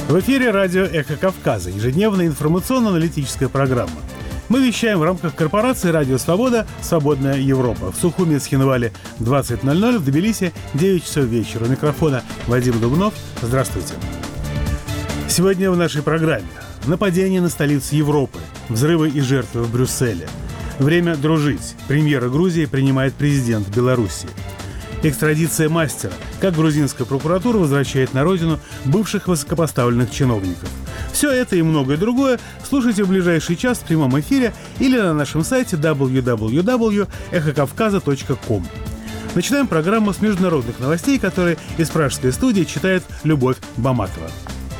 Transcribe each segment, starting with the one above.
В эфире радио «Эхо Кавказа», ежедневная информационно-аналитическая программа. Мы вещаем в рамках корпорации «Радио Свобода. Свободная Европа». В Сухуми, Схинвале 20:00, в Тбилиси 9 часов вечера. У микрофона Вадим Дубнов. Здравствуйте. Сегодня в нашей программе нападение на столицу Европы, взрывы и жертвы в Брюсселе. Время дружить. Премьера Грузии принимает президент Беларуси. Экстрадиция мастера. Как грузинская прокуратура возвращает на родину бывших высокопоставленных чиновников. Все это и многое другое слушайте в ближайший час в прямом эфире или на нашем сайте www.эхокавказа.ком. Начинаем программу с международных новостей, которые из пражской студии читает Любовь Баматова.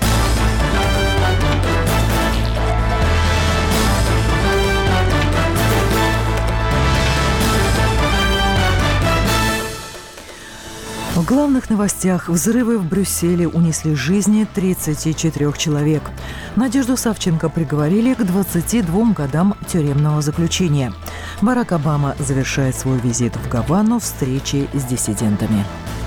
В главных новостях: взрывы в Брюсселе унесли жизни 34 человек. Надежду Савченко приговорили к 22 годам тюремного заключения. Барак Обама завершает свой визит в Гавану встречей с диссидентами.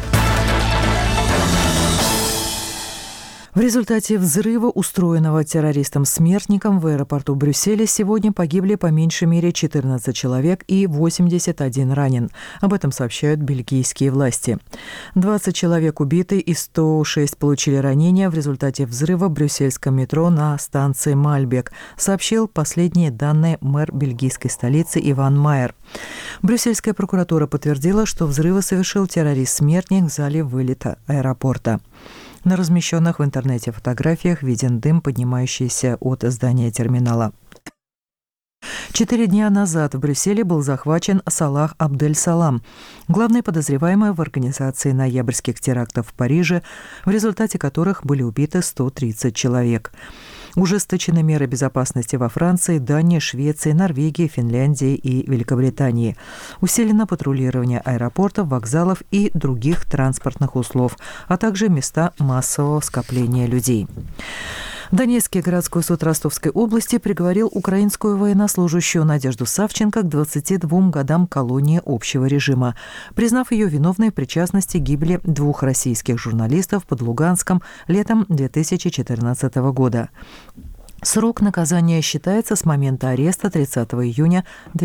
В результате взрыва, устроенного террористом-смертником в аэропорту Брюсселя, сегодня погибли по меньшей мере 14 человек и 81 ранен. Об этом сообщают бельгийские власти. 20 человек убиты и 106 получили ранения в результате взрыва в брюссельском метро на станции Мальбек, сообщил последние данные мэр бельгийской столицы Иван Майер. Брюссельская прокуратура подтвердила, что взрывы совершил террорист-смертник в зале вылета аэропорта. На размещенных в интернете фотографиях виден дым, поднимающийся от здания терминала. 4 дня назад в Брюсселе был захвачен Салах Абдель-Салам, главный подозреваемый в организации ноябрьских терактов в Париже, в результате которых были убиты 130 человек. Ужесточены меры безопасности во Франции, Дании, Швеции, Норвегии, Финляндии и Великобритании. Усилено патрулирование аэропортов, вокзалов и других транспортных узлов, а также места массового скопления людей. Донецкий городской суд Ростовской области приговорил украинскую военнослужащую Надежду Савченко к 22 годам колонии общего режима, признав ее виновной в причастности к гибели 2 российских журналистов под Луганском летом 2014 года. Срок наказания считается с момента ареста 30 июня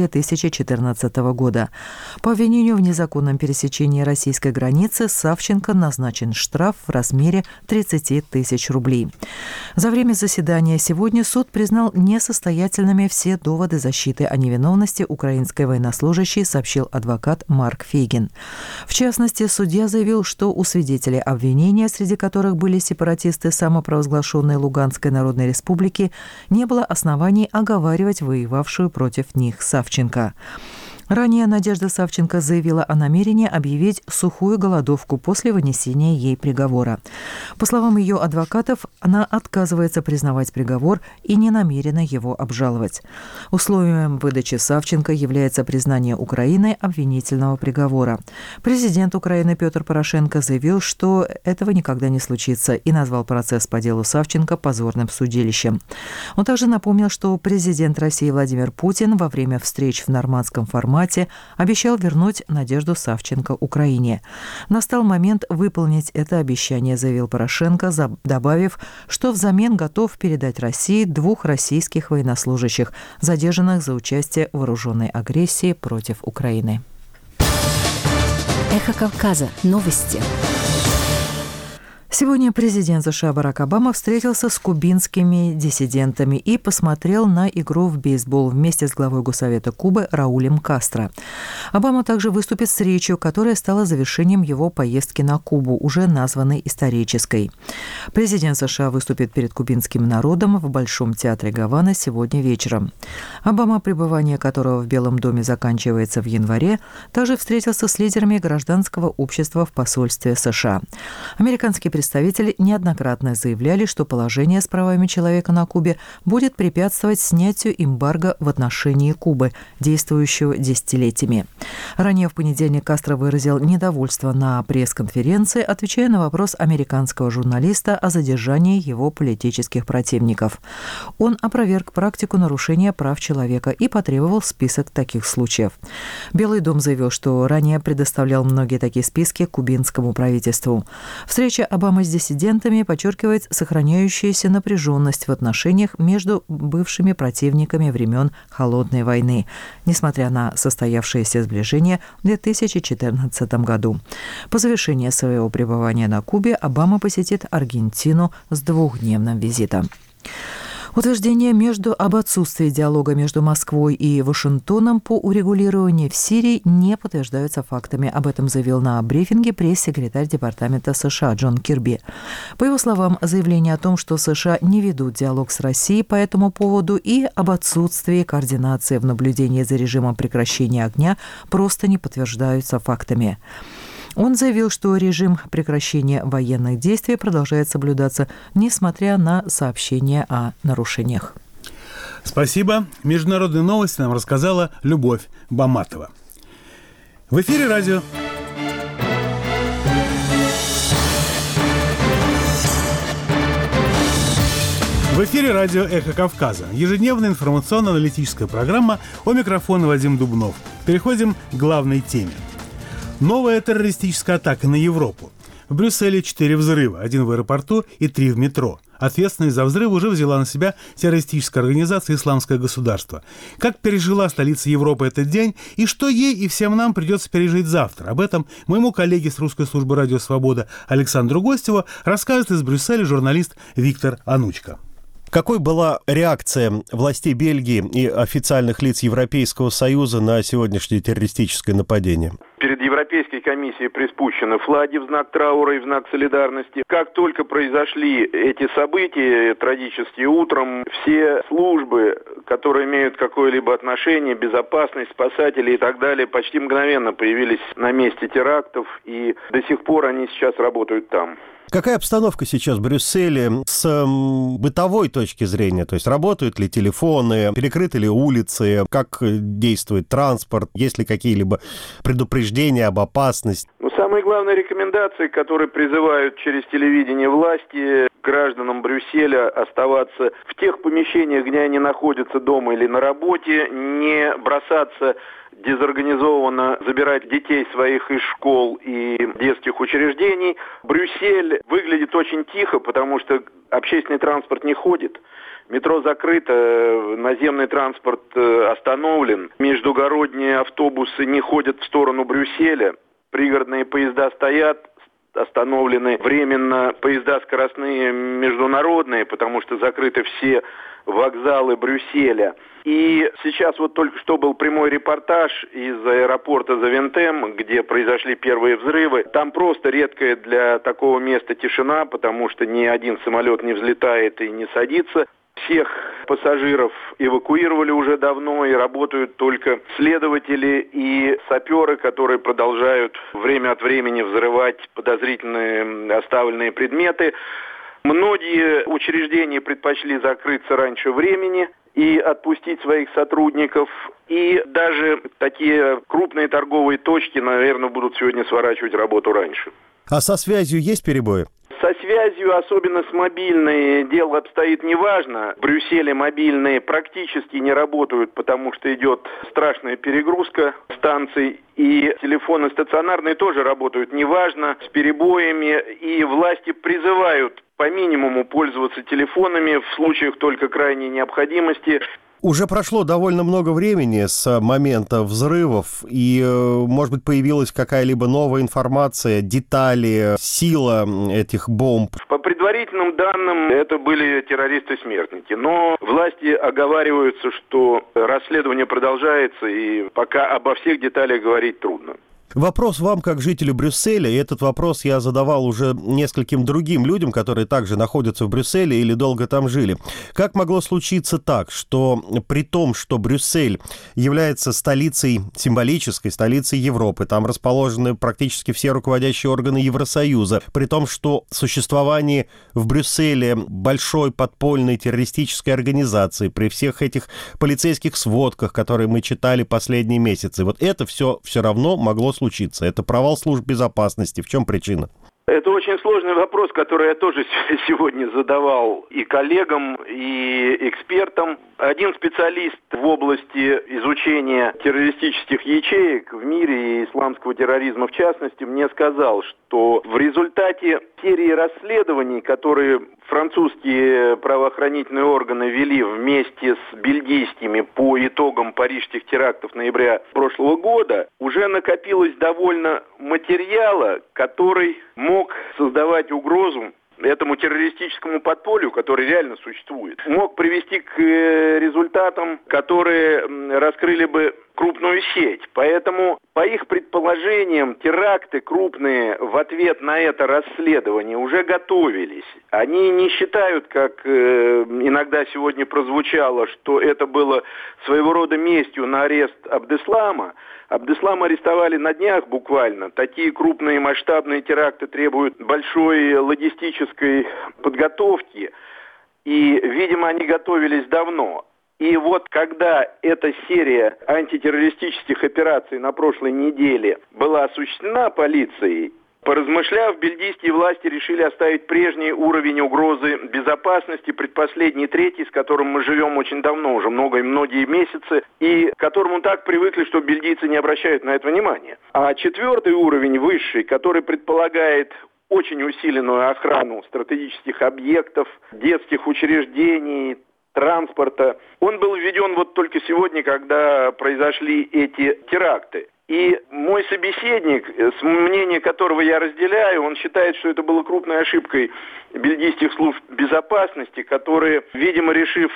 2014 года. По обвинению в незаконном пересечении российской границы Савченко назначен штраф в размере 30 тысяч рублей. За время заседания сегодня суд признал несостоятельными все доводы защиты о невиновности украинской военнослужащей, сообщил адвокат Марк Фейгин. В частности, судья заявил, что у свидетелей обвинения, среди которых были сепаратисты самопровозглашенной Луганской Народной Республики, не было оснований оговаривать воевавшую против них Савченко. Ранее Надежда Савченко заявила о намерении объявить сухую голодовку после вынесения ей приговора. По словам ее адвокатов, она отказывается признавать приговор и не намерена его обжаловать. Условием выдачи Савченко является признание Украины обвинительного приговора. Президент Украины Петр Порошенко заявил, что этого никогда не случится, и назвал процесс по делу Савченко позорным судилищем. Он также напомнил, что президент России Владимир Путин во время встреч в нормандском формате обещал вернуть Надежду Савченко Украине. Настал момент выполнить это обещание, заявил Порошенко, добавив, что взамен готов передать России 2 российских военнослужащих, задержанных за участие в вооруженной агрессии против Украины. Эхо Кавказа. Новости. Сегодня президент США Барак Обама встретился с кубинскими диссидентами и посмотрел на игру в бейсбол вместе с главой Госсовета Кубы Раулем Кастро. Обама также выступит с речью, которая стала завершением его поездки на Кубу, уже названной исторической. Президент США выступит перед кубинским народом в Большом театре Гаваны сегодня вечером. Обама, пребывание которого в Белом доме заканчивается в январе, также встретился с лидерами гражданского общества в посольстве США. Американские представители неоднократно заявляли, что положение с правами человека на Кубе будет препятствовать снятию эмбарго в отношении Кубы, действующего десятилетиями. Ранее в понедельник Кастро выразил недовольство на пресс-конференции, отвечая на вопрос американского журналиста о задержании его политических противников. Он опроверг практику нарушения прав человека и потребовал список таких случаев. Белый дом заявил, что ранее предоставлял многие такие списки кубинскому правительству. Встреча Обамы с диссидентами подчеркивает сохраняющуюся напряженность в отношениях между бывшими противниками времен Холодной войны, несмотря на состоявшееся сближение в 2014 году. По завершении своего пребывания на Кубе Обама посетит Аргентину с двухдневным визитом. Утверждения об отсутствии диалога между Москвой и Вашингтоном по урегулированию в Сирии не подтверждаются фактами. Об этом заявил на брифинге пресс-секретарь Департамента США Джон Кирби. По его словам, заявление о том, что США не ведут диалог с Россией по этому поводу и об отсутствии координации в наблюдении за режимом прекращения огня просто не подтверждаются фактами. Он заявил, что режим прекращения военных действий продолжает соблюдаться, несмотря на сообщения о нарушениях. Спасибо. Международные новости нам рассказала Любовь Баматова. В эфире радио. В эфире радио «Эхо Кавказа». Ежедневная информационно-аналитическая программа, у микрофона Вадим Дубнов. Переходим к главной теме. Новая террористическая атака на Европу. В Брюсселе 4 взрыва, 1 в аэропорту и 3 в метро. Ответственность за взрыв уже взяла на себя террористическая организация «Исламское государство». Как пережила столица Европы этот день и что ей и всем нам придется пережить завтра? Об этом моему коллеге с русской службы «Радио Свобода» Александру Гостеву расскажет из Брюсселя журналист Виктор Анучко. Какой была реакция властей Бельгии и официальных лиц Европейского Союза на сегодняшнее террористическое нападение? Перед Европейской комиссией приспущены флаги в знак траура и в знак солидарности. Как только произошли эти события трагические утром, все службы, которые имеют какое-либо отношение, безопасность, спасатели и так далее, почти мгновенно появились на месте терактов, и до сих пор они сейчас работают там. Какая обстановка сейчас в Брюсселе с бытовой точки зрения? То есть работают ли телефоны, перекрыты ли улицы, как действует транспорт, есть ли какие-либо предупреждения об опасности? Самые главные рекомендации, которые призывают через телевидение власти гражданам Брюсселя оставаться в тех помещениях, где они находятся дома или на работе, не бросаться дезорганизованно забирать детей своих из школ и детских учреждений. Брюссель выглядит очень тихо, потому что общественный транспорт не ходит. Метро закрыто, наземный транспорт остановлен, междугородние автобусы не ходят в сторону Брюсселя, пригородные поезда стоят, остановлены временно поезда скоростные международные, потому что закрыты все вокзалы Брюсселя. И сейчас вот только что был прямой репортаж из аэропорта Завентем, где произошли первые взрывы. Там просто редкая для такого места тишина, потому что ни один самолет не взлетает и не садится. Всех пассажиров эвакуировали уже давно, и работают только следователи и саперы, которые продолжают время от времени взрывать подозрительные оставленные предметы. Многие учреждения предпочли закрыться раньше времени и отпустить своих сотрудников. И даже такие крупные торговые точки, наверное, будут сегодня сворачивать работу раньше. А со связью есть перебои? Со связью, особенно с мобильной, дело обстоит неважно. В Брюсселе мобильные практически не работают, потому что идет страшная перегрузка станций. И телефоны стационарные тоже работают неважно, с перебоями. И власти призывают по минимуму пользоваться телефонами в случаях только крайней необходимости. Уже прошло довольно много времени с момента взрывов, и, может быть, появилась какая-либо новая информация, детали, сила этих бомб? По предварительным данным, это были террористы-смертники. Но власти оговариваются, что расследование продолжается, и пока обо всех деталях говорить трудно. Вопрос вам, как жителю Брюсселя, и этот вопрос я задавал уже нескольким другим людям, которые также находятся в Брюсселе или долго там жили. Как могло случиться так, что при том, что Брюссель является столицей, символической столицей Европы, там расположены практически все руководящие органы Евросоюза, при том, что существование в Брюсселе большой подпольной террористической организации, при всех этих полицейских сводках, которые мы читали последние месяцы, вот это все равно могло случиться. Это провал служб безопасности. В чем причина? Это очень сложный вопрос, который я тоже сегодня задавал и коллегам, и экспертам. Один специалист в области изучения террористических ячеек в мире и исламского терроризма в частности мне сказал, что в результате серии расследований, которые французские правоохранительные органы вели вместе с бельгийскими по итогам парижских терактов ноября прошлого года, уже накопилось довольно материала, который мог создавать угрозу этому террористическому подполью, который реально существует, мог привести к результатам, которые раскрыли бы крупную сеть. Поэтому, по их предположениям, теракты крупные в ответ на это расследование уже готовились. Они не считают, как иногда сегодня прозвучало, что это было своего рода местью на арест Абдеслама. Абдеслама арестовали на днях буквально. Такие крупные масштабные теракты требуют большой логистической подготовки. И, видимо, они готовились давно. И вот когда эта серия антитеррористических операций на прошлой неделе была осуществлена полицией, поразмышляв, бельгийские власти решили оставить прежний уровень угрозы безопасности, предпоследний, третий, с которым мы живем очень давно, уже многие месяцы, и к которому так привыкли, что бельгийцы не обращают на это внимания. А четвертый уровень, высший, который предполагает очень усиленную охрану стратегических объектов, детских учреждений, транспорта, он был введен вот только сегодня, когда произошли эти теракты. И мой собеседник, с мнением которого я разделяю, он считает, что это было крупной ошибкой бельгийских служб безопасности, которые, видимо, решив,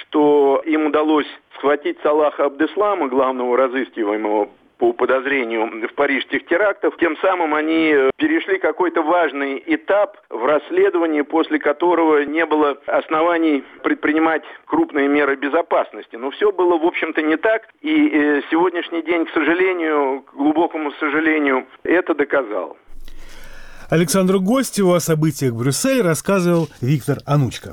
что им удалось схватить Салаха Абдеслама, главного разыскиваемого по подозрению в парижских терактах, тем самым они перешли какой-то важный этап в расследовании, после которого не было оснований предпринимать крупные меры безопасности. Но все было, в общем-то, не так, и сегодняшний день, к сожалению, к глубокому сожалению, это доказал. Александру Гостеву о событиях в Брюсселе рассказывал Виктор Анучко.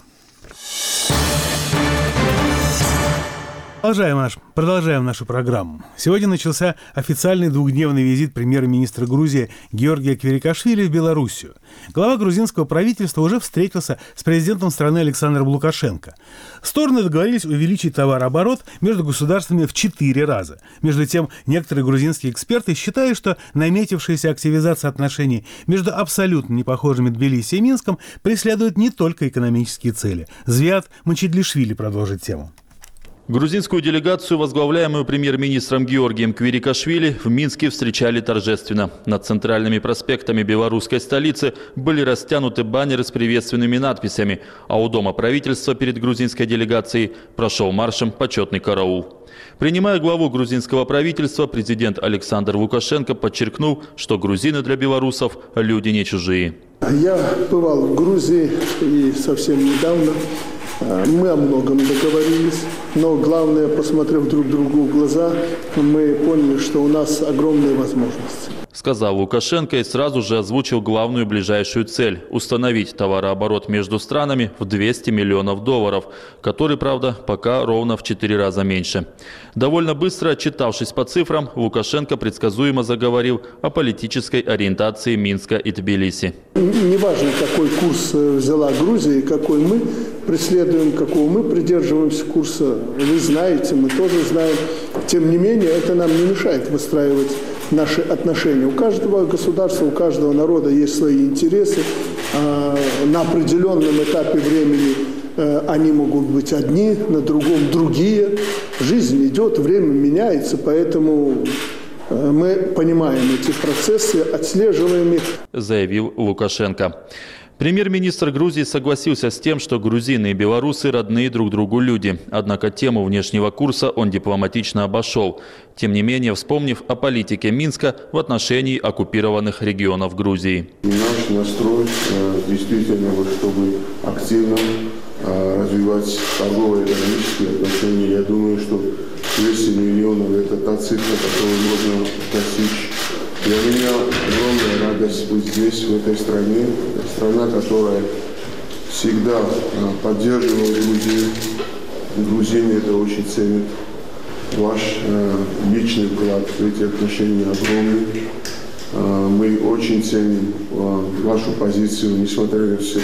Продолжаем нашу программу. Сегодня начался официальный двухдневный визит премьер-министра Грузии Георгия Квирикашвили в Белоруссию. Глава грузинского правительства уже встретился с президентом страны Александром Лукашенко. Стороны договорились увеличить товарооборот между государствами в 4 раза. Между тем, некоторые грузинские эксперты считают, что наметившаяся активизация отношений между абсолютно непохожими Тбилиси и Минском преследует не только экономические цели. Зviad Мачедлишвили продолжит тему. Грузинскую делегацию, возглавляемую премьер-министром Георгием Квирикашвили, в Минске встречали торжественно. Над центральными проспектами белорусской столицы были растянуты баннеры с приветственными надписями, а у Дома правительства перед грузинской делегацией прошел маршем почетный караул. Принимая главу грузинского правительства, президент Александр Лукашенко подчеркнул, что грузины для белорусов – люди не чужие. Я бывал в Грузии и совсем недавно. Мы о многом договорились, но главное, посмотрев друг другу в глаза, мы поняли, что у нас огромные возможности. Сказал Лукашенко и сразу же озвучил главную ближайшую цель – установить товарооборот между странами в $200 миллионов, который, правда, пока ровно в 4 раза меньше. Довольно быстро, отчитавшись по цифрам, Лукашенко предсказуемо заговорил о политической ориентации Минска и Тбилиси. Неважно, какой курс взяла Грузия и какой мы преследуем, какого мы придерживаемся курса, вы знаете, мы тоже знаем. Тем не менее, это нам не мешает выстраивать наши отношения. У каждого государства, у каждого народа есть свои интересы. На определенном этапе времени они могут быть одни, на другом другие. Жизнь идет, время меняется, поэтому мы понимаем эти процессы, отслеживаем их. Заявил Лукашенко. Премьер-министр Грузии согласился с тем, что грузины и белорусы родные друг другу люди. Однако тему внешнего курса он дипломатично обошел. Тем не менее, вспомнив о политике Минска в отношении оккупированных регионов Грузии. Наш настрой действительно, чтобы активно развивать торгово-экономические отношения. Я думаю, что 200 миллионов – это та цифра, которую можно достичь. Для меня огромная радость быть здесь, в этой стране. Страна, которая всегда поддерживала Грузию. Грузины это очень ценят. Ваш личный вклад в эти отношения огромный. Мы очень ценим вашу позицию, несмотря на все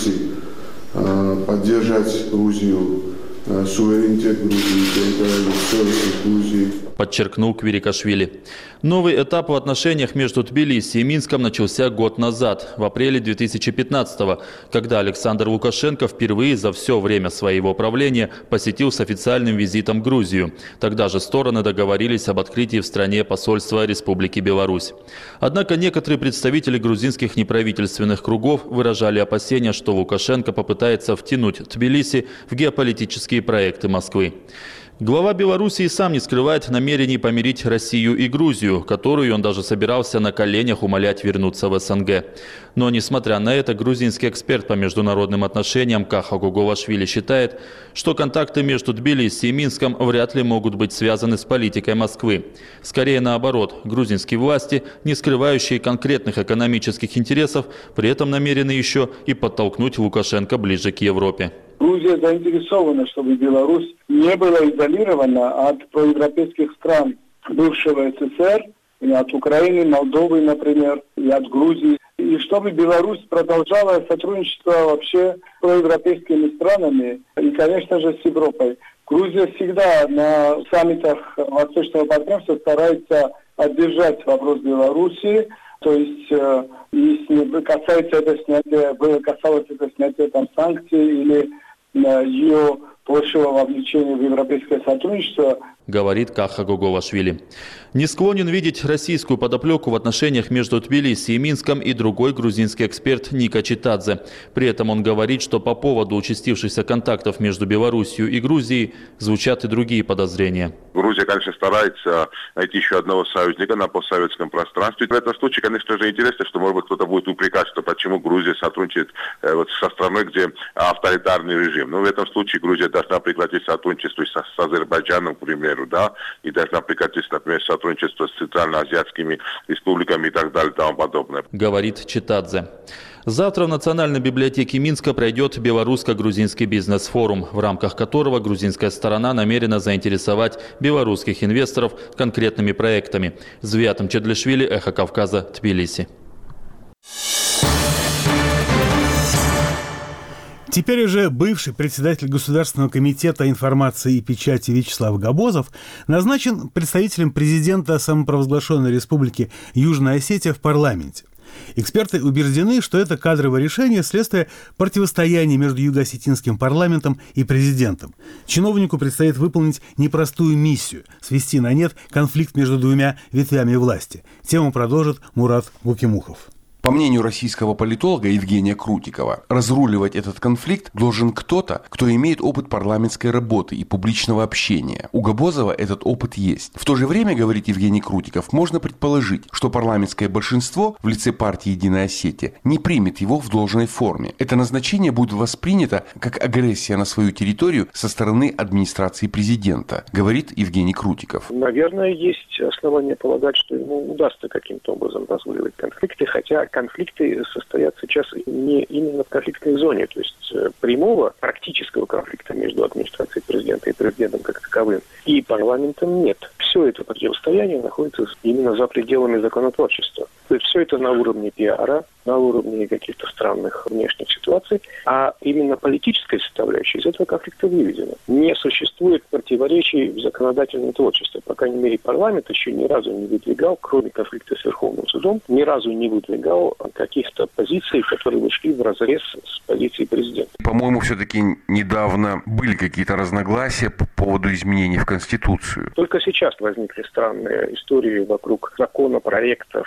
трудности, поддержать Грузию, суверенитет Грузии, территориальную целостность Грузии. Подчеркнул Квирикашвили. Новый этап в отношениях между Тбилиси и Минском начался год назад, в апреле 2015-го, когда Александр Лукашенко впервые за все время своего правления посетил с официальным визитом Грузию. Тогда же стороны договорились об открытии в стране посольства Республики Беларусь. Однако некоторые представители грузинских неправительственных кругов выражали опасения, что Лукашенко попытается втянуть Тбилиси в геополитические проекты Москвы. Глава Белоруссии сам не скрывает намерений помирить Россию и Грузию, которую он даже собирался на коленях умолять вернуться в СНГ. Но, несмотря на это, грузинский эксперт по международным отношениям Каха Гогуашвили считает, что контакты между Тбилиси и Минском вряд ли могут быть связаны с политикой Москвы. Скорее наоборот, грузинские власти, не скрывающие конкретных экономических интересов, при этом намерены еще и подтолкнуть Лукашенко ближе к Европе. Грузия заинтересована, чтобы Беларусь не была изолирована от проевропейских стран бывшего СССР, и от Украины, Молдовы, например, и от Грузии. И чтобы Беларусь продолжала сотрудничество вообще с проевропейскими странами и, конечно же, с Европой. Грузия всегда на саммитах Восточного партнерства старается поддержать вопрос Беларуси. То есть, если касалось это снятия санкций или ее большего вовлечения в европейское сотрудничество, говорит Каха Гогуашвили. Не склонен видеть российскую подоплеку в отношениях между Тбилиси и Минском и другой грузинский эксперт Ника Читадзе. При этом он говорит, что по поводу участившихся контактов между Белоруссией и Грузией звучат и другие подозрения. Грузия, конечно, старается найти еще одного союзника на постсоветском пространстве. В этом случае, конечно же, интересно, что, может быть, кто-то будет упрекать, что почему Грузия сотрудничает со страной, где авторитарный режим. Но в этом случае Грузия должна прекратить сотрудничество с Азербайджаном, к примеру, да, и должна прекратить, например, сотрудничество с центральноазиатскими республиками и так далее и тому подобное. Говорит Читадзе. Завтра в Национальной библиотеке Минска пройдет белорусско-грузинский бизнес-форум, в рамках которого грузинская сторона намерена заинтересовать белорусских инвесторов конкретными проектами. Звиатом Чедлишвили, Эхо Кавказа, Тбилиси. Теперь уже бывший председатель Государственного комитета информации и печати Вячеслав Габозов назначен представителем президента самопровозглашенной республики Южная Осетия в парламенте. Эксперты убеждены, что это кадровое решение – следствие противостояния между юго-осетинским парламентом и президентом. Чиновнику предстоит выполнить непростую миссию – свести на нет конфликт между двумя ветвями власти. Тему продолжит Мурат Гукимухов. По мнению российского политолога Евгения Крутикова, разруливать этот конфликт должен кто-то, кто имеет опыт парламентской работы и публичного общения. У Габозова этот опыт есть. В то же время, говорит Евгений Крутиков, можно предположить, что парламентское большинство в лице партии «Единая Осетия» не примет его в должной форме. Это назначение будет воспринято как агрессия на свою территорию со стороны администрации президента, говорит Евгений Крутиков. Наверное, есть основания полагать, что ему удастся каким-то образом разруливать конфликты, хотя конфликты состоят сейчас не именно в конфликтной зоне, то есть прямого практического конфликта между администрацией президента и президентом как таковым и парламентом нет. Все это противостояние находится именно за пределами законотворчества. То есть все это на уровне пиара, на уровне каких-то странных внешних ситуаций, а именно политическая составляющая из этого конфликта выведена. Не существует противоречий в законодательном творчестве. По крайней мере, парламент еще ни разу не выдвигал, кроме конфликта с Верховным судом, ни разу не выдвигал каких-то позиций, которые вышли вразрез с позицией президента. По-моему, все-таки недавно были какие-то разногласия по поводу изменений в Конституцию. Только сейчас возникли странные истории вокруг законопроектов об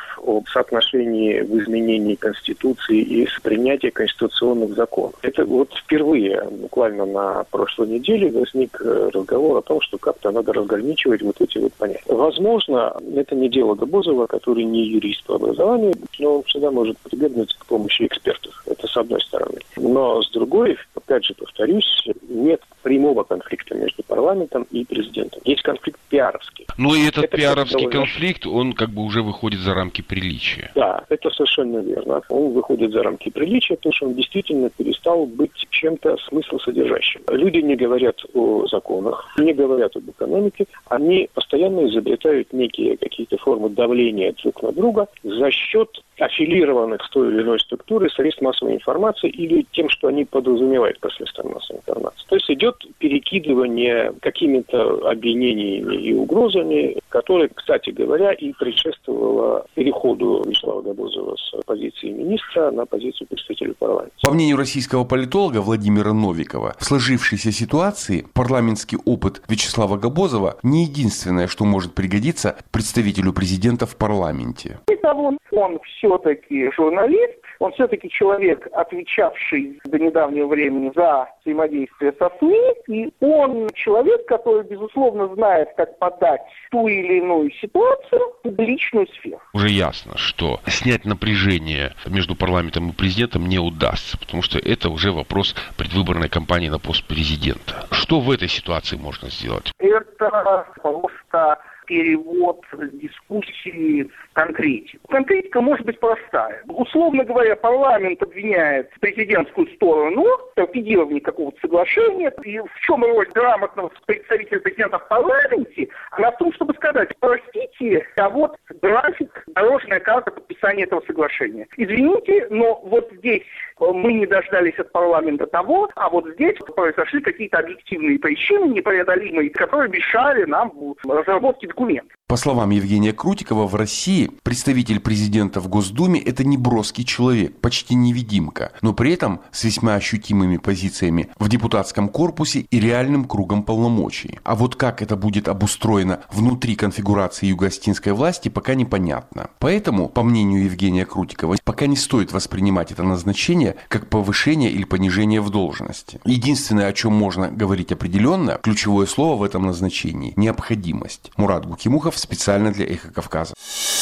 соотношении в изменении Конституции и с принятия конституционных законов. Это вот впервые, буквально на прошлой неделе, возник разговор о том, что как-то надо разграничивать вот эти вот понятия. Возможно, это не дело Габозова, который не юрист по образованию, но он всегда может прибегнуть к помощи экспертов. Это с одной стороны. Но с другой, опять же повторюсь, нет прямого конфликта между парламентом и президентом. Есть конфликт пиаровский. Ну и этот пиаровский конфликт, он как бы уже выходит за рамки приличия. Да, это совершенно верно. Он выходит за рамки приличия, потому что он действительно перестал быть чем-то смыслосодержащим. Люди не говорят о законах, не говорят об экономике, они постоянно изобретают некие какие-то формы давления друг на друга за счет аффилированных с той или иной структурой средств массовой информации или тем, что они подразумевают под средством массовой информации. То есть идет перекидывание какими-то обвинениями и угрозами, которые, кстати говоря, и предшествовало переходу Вячеслава Габозова с позиции министра на позицию представителя парламента. По мнению российского политолога Владимира Новикова, в сложившейся ситуации парламентский опыт Вячеслава Габозова не единственное, что может пригодиться представителю президента в парламенте. Он все-таки журналист, он все-таки человек, отвечавший до недавнего времени за взаимодействие со СМИ, и он человек, который, безусловно, знает, как подать ту или иную ситуацию в публичную сферу. Уже ясно, что снять напряжение между парламентом и президентом не удастся, потому что это уже вопрос предвыборной кампании на пост президента. Что в этой ситуации можно сделать? Это просто перевод дискуссии в конкретику. Конкретика может быть простая. Условно говоря, парламент обвиняет президентскую сторону в торпедировании какого-то соглашения. И в чем роль грамотного представителя президента в парламенте? Она в том, чтобы сказать: простите, а вот график, дорожная карта подписания этого соглашения. Извините, но вот здесь мы не дождались от парламента того, а вот здесь произошли какие-то объективные причины непреодолимые, которые мешали нам в разработке документов. По словам Евгения Крутикова, в России представитель президента в Госдуме – это не броский человек, почти невидимка, но при этом с весьма ощутимыми позициями в депутатском корпусе и реальным кругом полномочий. А вот как это будет обустроено внутри конфигурации югоостинской власти, пока непонятно. Поэтому, по мнению Евгения Крутикова, пока не стоит воспринимать это назначение как повышение или понижение в должности. Единственное, о чем можно говорить определенно, ключевое слово в этом назначении – необходимость. Мурат Гукимухов специально для «Эхо Кавказа».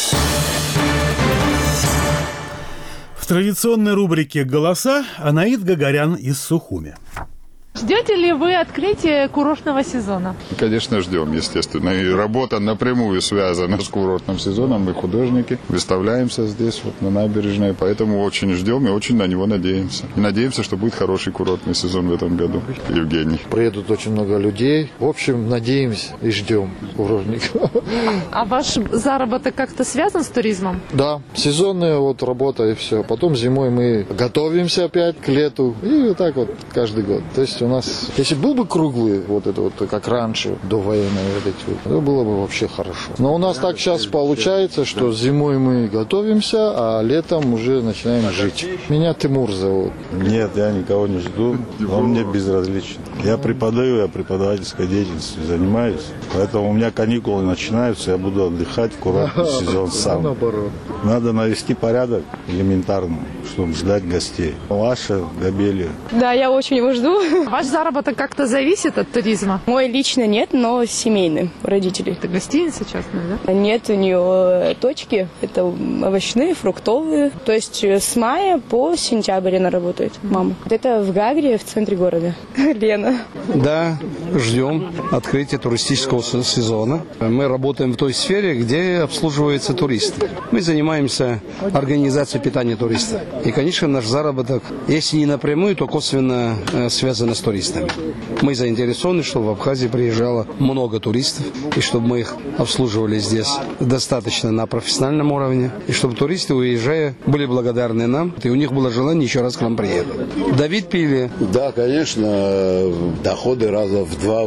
В традиционной рубрике «Голоса» Анаид Гагарян из Сухуми. Ждете ли вы открытия курортного сезона? Конечно, ждем, естественно. И работа напрямую связана с курортным сезоном. Мы художники, выставляемся здесь, вот, на набережной. Поэтому очень ждем и очень на него надеемся. И надеемся, что будет хороший курортный сезон в этом году. Евгений. Приедут очень много людей. В общем, надеемся и ждем курортников. А ваш заработок как-то связан с туризмом? Да, сезонная вот работа и все. Потом зимой мы готовимся опять к лету. И вот так вот каждый год. То есть у нас, если был бы круглый, вот это вот, как раньше, до военной, вот эти вот, то было бы вообще хорошо. Но у нас так сейчас получается, что зимой мы готовимся, а летом уже начинаем жить. Меня Тимур зовут. Нет, я никого не жду, он мне безразличен. Я преподаю, я преподавательской деятельностью занимаюсь, поэтому у меня каникулы начинаются, я буду отдыхать в курортный сезон сам. Наоборот. Надо навести порядок элементарно, чтобы ждать гостей. Ваша Габелия. Да, я очень его жду. Ваш заработок как-то зависит от туризма? Мой лично нет, но семейный, родителей. Это гостиница частная, да? Нет, у нее точки. Это овощные, фруктовые. То есть с мая по сентябрь она работает, мама. Это в Гагре, в центре города. Лена. Да, ждем открытия туристического сезона. Мы работаем в той сфере, где обслуживаются туристы. Мы занимаемся организацией питания туристов. И, конечно, наш заработок, если не напрямую, то косвенно связано с туристами. Мы заинтересованы, чтобы в Абхазии приезжало много туристов, и чтобы мы их обслуживали здесь достаточно на профессиональном уровне, и чтобы туристы, уезжая, были благодарны нам, и у них было желание еще раз к нам приехать. Давид Пили. Да, конечно, доходы раза в 2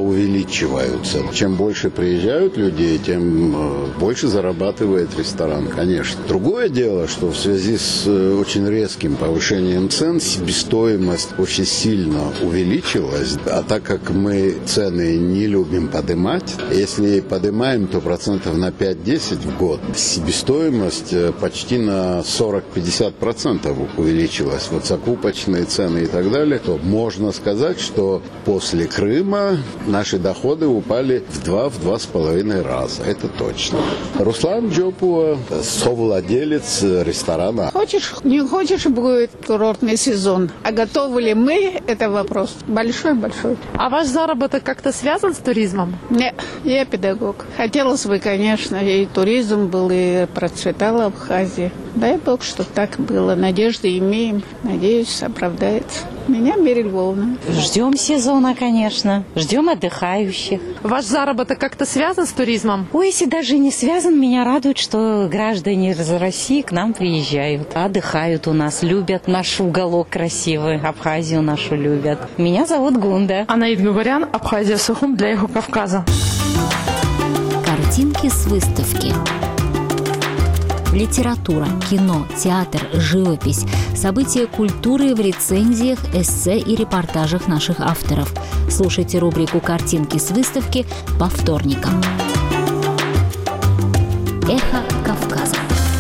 увеличиваются. Чем больше приезжают людей, тем больше зарабатывает ресторан, конечно. Другое дело, что в связи с очень резким повышением цен себестоимость очень сильно увеличилась, а так как мы цены не любим поднимать, если поднимаем, то процентов на 5-10 в год, себестоимость почти на 40-50% увеличилась, вот закупочные цены и так далее, то можно сказать, что после Крыма наши доходы упали в 2-2,5 раза, это точно. Руслан Джопуа, совладелец ресторана. Хочешь, не хочешь, будет курортный сезон. А готовы ли мы, это вопрос большой-большой. А ваш заработок как-то связан с туризмом? Нет, я педагог. Хотелось бы, конечно, и туризм был, и процветала Абхазия. Дай Бог, что так было. Надежды имеем. Надеюсь, оправдается. Меня Мериль Львовна. Ждем сезона, конечно. Ждем отдыхающих. Ваш заработок как-то связан с туризмом? Ой, если даже не связан, меня радует, что граждане из России к нам приезжают. Отдыхают у нас, любят наш уголок красивый. Абхазию нашу любят. Меня зовут Гунда. Анаид Гугарян, Абхазия Сухум для Юго-Кавказа. Картинки с выставки. Литература, кино, театр, живопись, события культуры в рецензиях, эссе и репортажах наших авторов. Слушайте рубрику «Картинки с выставки» по вторникам. Эхо Кавказа.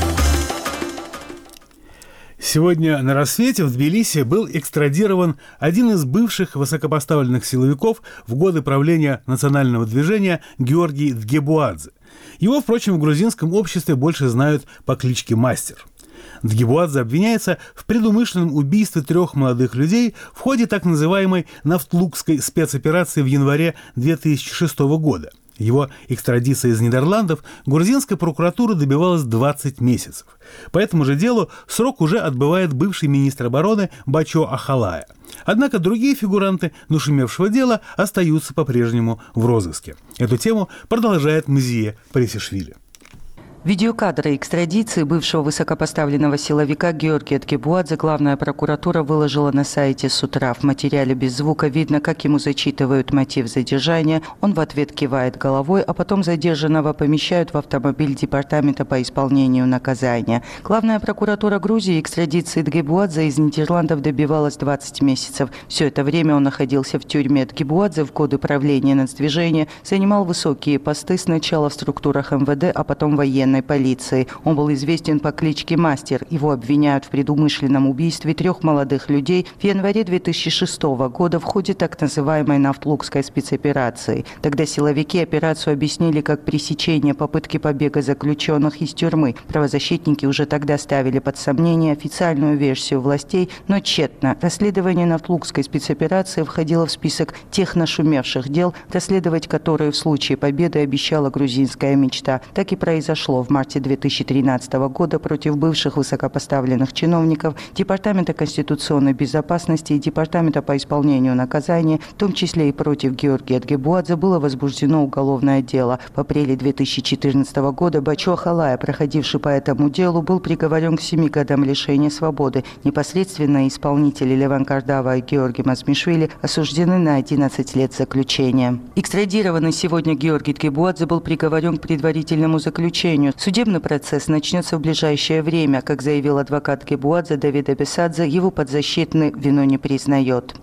Сегодня на рассвете в Тбилиси был экстрадирован один из бывших высокопоставленных силовиков в годы правления национального движения Георгий Дгебуадзе. Его, впрочем, в грузинском обществе больше знают по кличке Мастер. Дгебуадзе обвиняется в предумышленном убийстве 3 молодых людей в ходе так называемой Нафтлукской спецоперации в январе 2006 года. Его экстрадиция из Нидерландов грузинская прокуратура добивалась 20 месяцев. По этому же делу срок уже отбывает бывший министр обороны Бачо Ахалая. Однако другие фигуранты нашумевшего дела остаются по-прежнему в розыске. Эту тему продолжает Мзия Парисишвили. Видеокадры экстрадиции бывшего высокопоставленного силовика Георгия Дгебуадзе главная прокуратура выложила на сайте с утра. В материале без звука видно, как ему зачитывают мотив задержания. Он в ответ кивает головой, а потом задержанного помещают в автомобиль департамента по исполнению наказания. Главная прокуратура Грузии экстрадиции Дгебуадзе из Нидерландов добивалась 20 месяцев. Все это время он находился в тюрьме. Дгебуадзе в годы правления нацдвижения занимал высокие посты сначала в структурах МВД, а потом военной полиции. Он был известен по кличке Мастер. Его обвиняют в предумышленном убийстве 3 молодых людей в январе 2006 года в ходе так называемой Нафтлукской спецоперации. Тогда силовики операцию объяснили как пресечение попытки побега заключенных из тюрьмы. Правозащитники уже тогда ставили под сомнение официальную версию властей, но тщетно. Расследование Нафтлукской спецоперации входило в список тех нашумевших дел, расследовать которые в случае победы обещала грузинская мечта. Так и произошло. В марте 2013 года против бывших высокопоставленных чиновников Департамента конституционной безопасности и Департамента по исполнению наказания, в том числе и против Георгия Дгебуадзе, было возбуждено уголовное дело. В апреле 2014 года Бачо Ахалая, проходивший по этому делу, был приговорен к 7 годам лишения свободы. Непосредственно исполнители Леван Кардава и Георгий Мазмишвили осуждены на 11 лет заключения. Экстрадированный сегодня Георгий Дгебуадзе был приговорен к предварительному заключению. Судебный процесс начнется в ближайшее время. Как заявил адвокат Дгебуадзе Давид Абесадзе, его подзащитный вину не признает.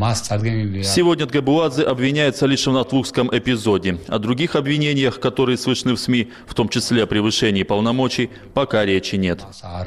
Сегодня Дгебуадзе обвиняется лишь в нафтлукском эпизоде. О других обвинениях, которые слышны в СМИ, в том числе о превышении полномочий, пока речи нет.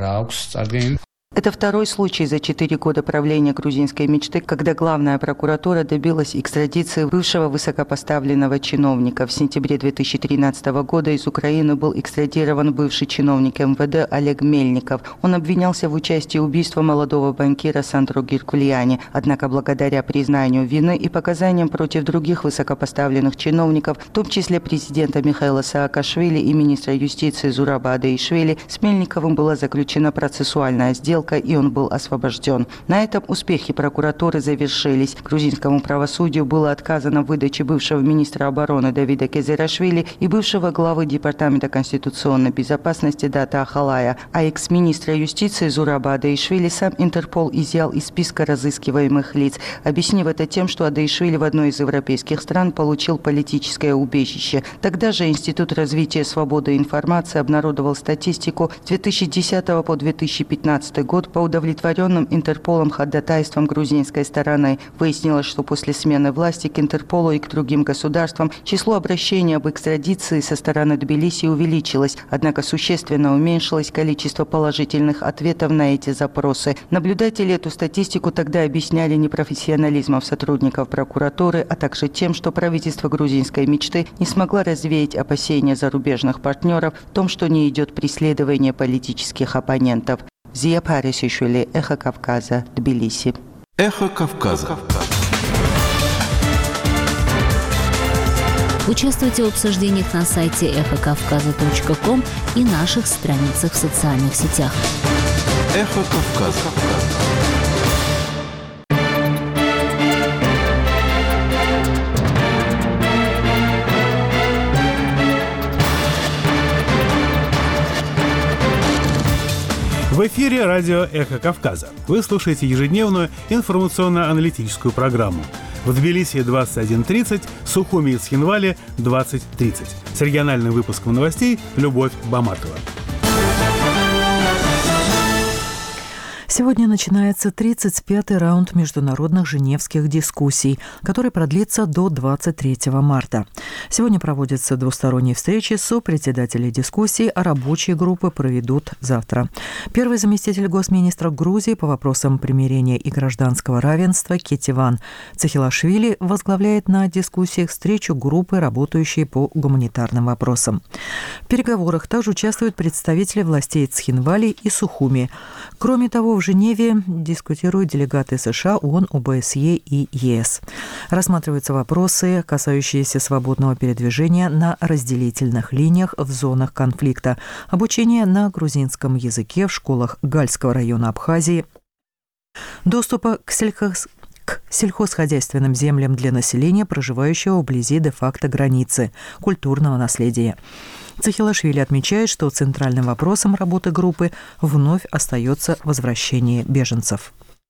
Это второй случай за 4 года правления грузинской мечты, когда главная прокуратура добилась экстрадиции бывшего высокопоставленного чиновника. В сентябре 2013 года из Украины был экстрадирован бывший чиновник МВД Олег Мельников. Он обвинялся в участии в убийстве молодого банкира Сандро Геркульяни. Однако благодаря признанию вины и показаниям против других высокопоставленных чиновников, в том числе президента Михаила Саакашвили и министра юстиции Зураба Адаишвили, с Мельниковым была заключена процессуальная сделка перестрелка, и он был освобожден. На этом успехи прокуратуры завершились. Грузинскому правосудию было отказано в выдаче бывшего министра обороны Давида Кезерашвили и бывшего главы Департамента конституционной безопасности Дата Ахалая, а экс-министра юстиции Зураба Адаишвили сам Интерпол изъял из списка разыскиваемых лиц, объяснив это тем, что Адаишвили в одной из европейских стран получил политическое убежище. Тогда же Институт развития свободы информации обнародовал статистику с 2010 по 2015 год по удовлетворенным Интерполом ходатайствам грузинской стороны. Выяснилось, что после смены власти к Интерполу и к другим государствам число обращений об экстрадиции со стороны Тбилиси увеличилось, однако существенно уменьшилось количество положительных ответов на эти запросы. Наблюдатели эту статистику тогда объясняли непрофессионализмом сотрудников прокуратуры, а также тем, что правительство грузинской мечты не смогло развеять опасения зарубежных партнеров в том, что не идет преследование политических оппонентов. Зия Парисишвили, Эхо Кавказа, Тбилиси. Эхо Кавказа. Участвуйте в обсуждениях на сайте эхокавказа.ком и наших страницах в социальных сетях. Эхо Кавказа. В эфире радио «Эхо Кавказа». Вы слушаете ежедневную информационно-аналитическую программу. В Тбилиси 21:30, Сухуми и Цхинвале 20:30. С региональным выпуском новостей Любовь Баматова. Сегодня начинается 35-й раунд международных женевских дискуссий, который продлится до 23 марта. Сегодня проводятся двусторонние встречи сопредседателей дискуссий, а рабочие группы проведут завтра. Первый заместитель госминистра Грузии по вопросам примирения и гражданского равенства Кетиван Цехилашвили возглавляет на дискуссиях встречу группы, работающей по гуманитарным вопросам. В переговорах также участвуют представители властей Цхинвали и Сухуми. Кроме того, в Женеве дискутируют делегаты США, ООН, ОБСЕ и ЕС. Рассматриваются вопросы, касающиеся свободного передвижения на разделительных линиях в зонах конфликта, обучение на грузинском языке в школах Гальского района Абхазии, доступа к сельхозхозяйственным землям для населения, проживающего вблизи де-факто границы, культурного наследия. Цехилашвили отмечает, что центральным вопросом работы группы вновь остается возвращение беженцев.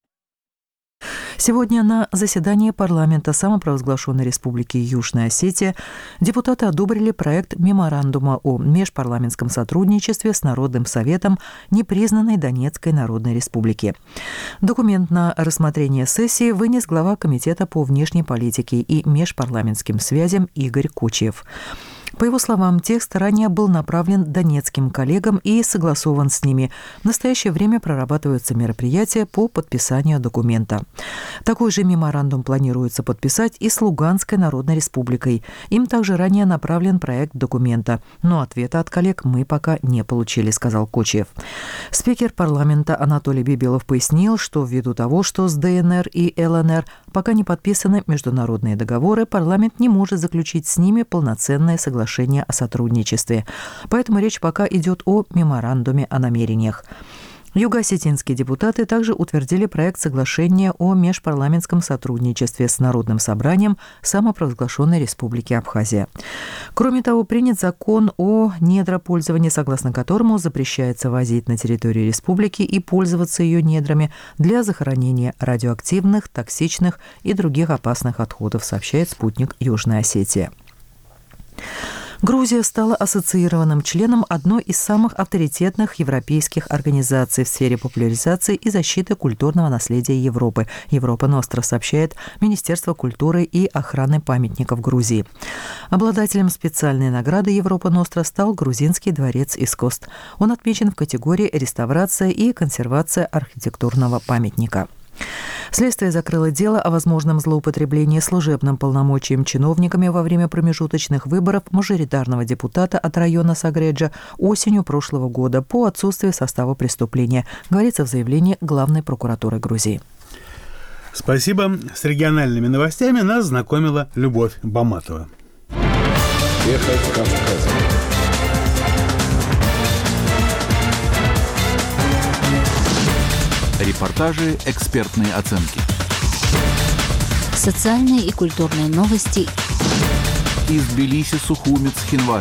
Сегодня на заседании парламента самопровозглашенной Республики Южная Осетия депутаты одобрили проект меморандума о межпарламентском сотрудничестве с Народным советом непризнанной Донецкой Народной Республики. Документ на рассмотрение сессии вынес глава Комитета по внешней политике и межпарламентским связям Игорь Кучиев. По его словам, текст ранее был направлен донецким коллегам и согласован с ними. В настоящее время прорабатываются мероприятия по подписанию документа. Такой же меморандум планируется подписать и с Луганской Народной Республикой. Им также ранее направлен проект документа. Но ответа от коллег мы пока не получили, сказал Кучиев. Спикер парламента Анатолий Бибилов пояснил, что ввиду того, что с ДНР и ЛНР пока не подписаны международные договоры, парламент не может заключить с ними полноценное соглашение о сотрудничестве. Поэтому речь пока идет о меморандуме о намерениях. Юго-осетинские депутаты также утвердили проект соглашения о межпарламентском сотрудничестве с Народным собранием самопровозглашенной Республики Абхазия. Кроме того, принят закон о недропользовании, согласно которому запрещается возить на территорию республики и пользоваться ее недрами для захоронения радиоактивных, токсичных и других опасных отходов, сообщает спутник Южная Осетия. Грузия стала ассоциированным членом одной из самых авторитетных европейских организаций в сфере популяризации и защиты культурного наследия Европы. Европа Ностра, сообщает Министерство культуры и охраны памятников Грузии. Обладателем специальной награды Европа Ностра стал грузинский дворец искусств. Он отмечен в категории «Реставрация и консервация архитектурного памятника». Следствие закрыло дело о возможном злоупотреблении служебным полномочием чиновниками во время промежуточных выборов мажоритарного депутата от района Сагреджа осенью прошлого года по отсутствию состава преступления, говорится в заявлении Главной прокуратуры Грузии. Спасибо. С региональными новостями нас знакомила Любовь Баматова. Эхо Кавказа. репортажи, экспертные оценки. Социальные и культурные новости. Из Тбилиси, Сухумец, Хинваль.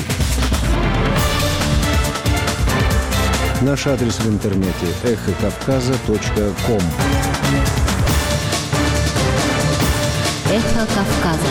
Наш адрес в интернете эхокавказа.ком. Эхо Кавказа.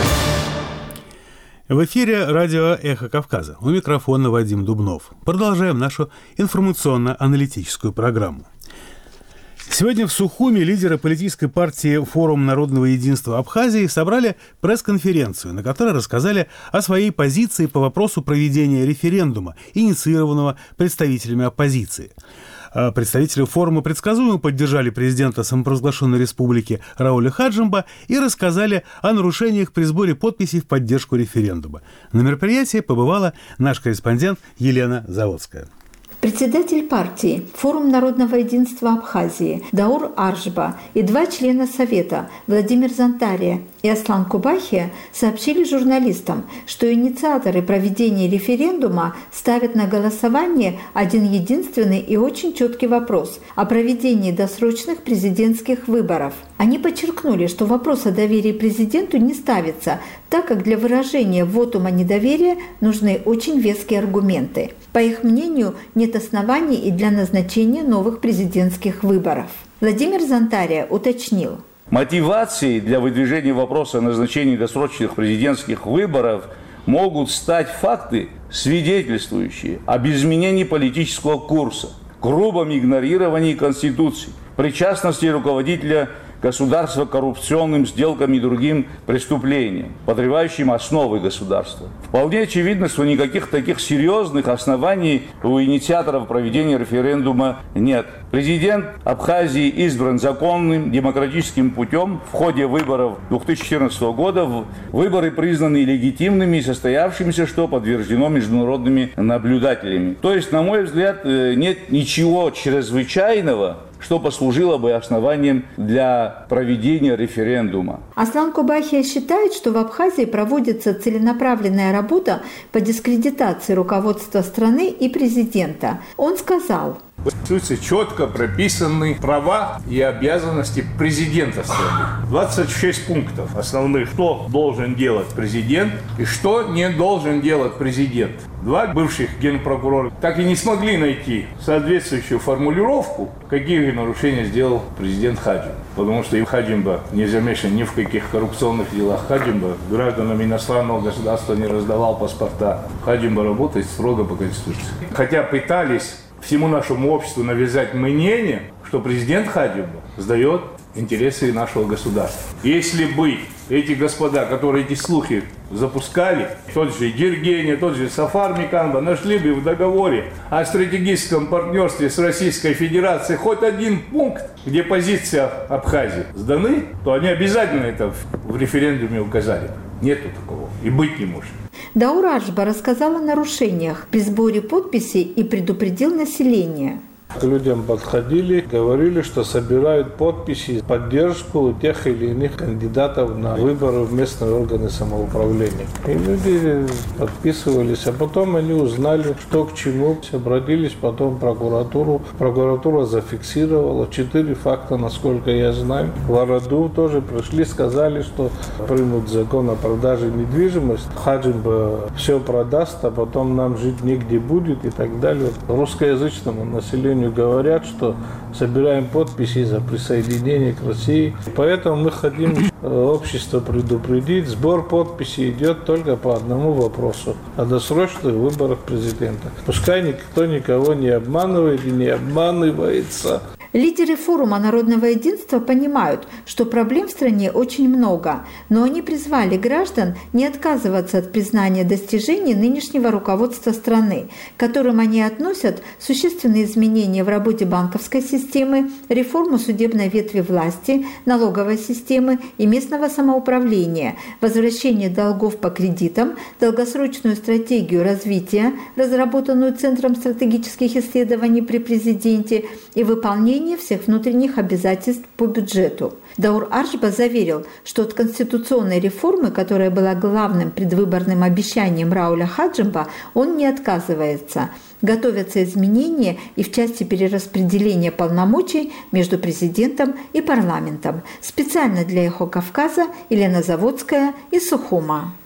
В эфире радио «Эхо Кавказа». У микрофона Вадим Дубнов. Продолжаем нашу информационно-аналитическую программу. Сегодня в Сухуми лидеры политической партии «Форум народного единства Абхазии» собрали пресс-конференцию, на которой рассказали о своей позиции по вопросу проведения референдума, инициированного представителями оппозиции. Представители форума предсказуемо поддержали президента самопровозглашенной республики Рауля Хаджимба и рассказали о нарушениях при сборе подписей в поддержку референдума. На мероприятии побывала наш корреспондент Елена Заводская. Председатель партии «Форум народного единства Абхазии» Даур Аржба и 2 члена Совета Владимир Зантария и Аслан Кубахия сообщили журналистам, что инициаторы проведения референдума ставят на голосование один единственный и очень четкий вопрос о проведении досрочных президентских выборов. Они подчеркнули, что вопрос о доверии президенту не ставится, так как для выражения вотума недоверия нужны очень веские аргументы. По их мнению, нет оснований и для назначения новых президентских выборов. Владимир Зантария уточнил. Мотивацией для выдвижения вопроса о назначении досрочных президентских выборов могут стать факты, свидетельствующие об изменении политического курса, грубом игнорировании Конституции, причастности руководителя государства к коррупционным сделкам и другим преступлениям, подрывающим основы государства. Вполне очевидно, что никаких таких серьезных оснований у инициаторов проведения референдума нет. Президент Абхазии избран законным демократическим путем в ходе выборов 2014 года. Выборы признаны легитимными и состоявшимися, что подтверждено международными наблюдателями. То есть, на мой взгляд, нет ничего чрезвычайного, что послужило бы основанием для проведения референдума. Аслан Кубахия считает, что в Абхазии проводится целенаправленная работа по дискредитации руководства страны и президента. Он сказал: в Конституции четко прописаны права и обязанности президента страны. 26 пунктов основных, что должен делать президент и что не должен делать президент. 2 бывших генпрокурора так и не смогли найти соответствующую формулировку, какие нарушения сделал президент Хаджимба. Потому что и Хаджимба не замешан ни в каких коррупционных делах. Хаджимба гражданам иностранного государства не раздавал паспорта. Хаджимба работает строго по Конституции. Хотя пытались всему нашему обществу навязать мнение, что президент Хаджимба сдает интересы нашего государства. Если бы эти господа, которые эти слухи запускали, тот же Диргеня, тот же Сафар Миканба, нашли бы в договоре о стратегическом партнерстве с Российской Федерацией хоть один пункт, где позиция Абхазии сданы, то они обязательно это в референдуме указали. Нету такого и быть не может. Даур Аржба рассказал о нарушениях при сборе подписей и предупредил население. К людям подходили, говорили, что собирают подписи в поддержку тех или иных кандидатов на выборы в местные органы самоуправления. И люди подписывались, а потом они узнали, что к чему. Обратились потом в прокуратуру. Прокуратура зафиксировала 4 факта, насколько я знаю. В Араду тоже пришли, сказали, что примут закон о продаже недвижимости. Хаджимба все продаст, а потом нам жить негде будет и так далее. Русскоязычному населению говорят, что собираем подписи за присоединение к России. Поэтому мы хотим общество предупредить. Сбор подписей идет только по одному вопросу – о досрочных выборах президента. Пускай никто никого не обманывает и не обманывается. Лидеры форума народного единства понимают, что проблем в стране очень много, но они призвали граждан не отказываться от признания достижений нынешнего руководства страны, к которым они относят существенные изменения в работе банковской системы, реформу судебной ветви власти, налоговой системы и местного самоуправления, возвращение долгов по кредитам, долгосрочную стратегию развития, разработанную Центром стратегических исследований при президенте, и выполнение выполнение всех внутренних обязательств по бюджету. Даур Аржба заверил, что от конституционной реформы, которая была главным предвыборным обещанием Рауля Хаджимба, он не отказывается. Готовятся изменения и в части перераспределения полномочий между президентом и парламентом. Специально для «Эхо Кавказа» Елена Заводская из Сухума.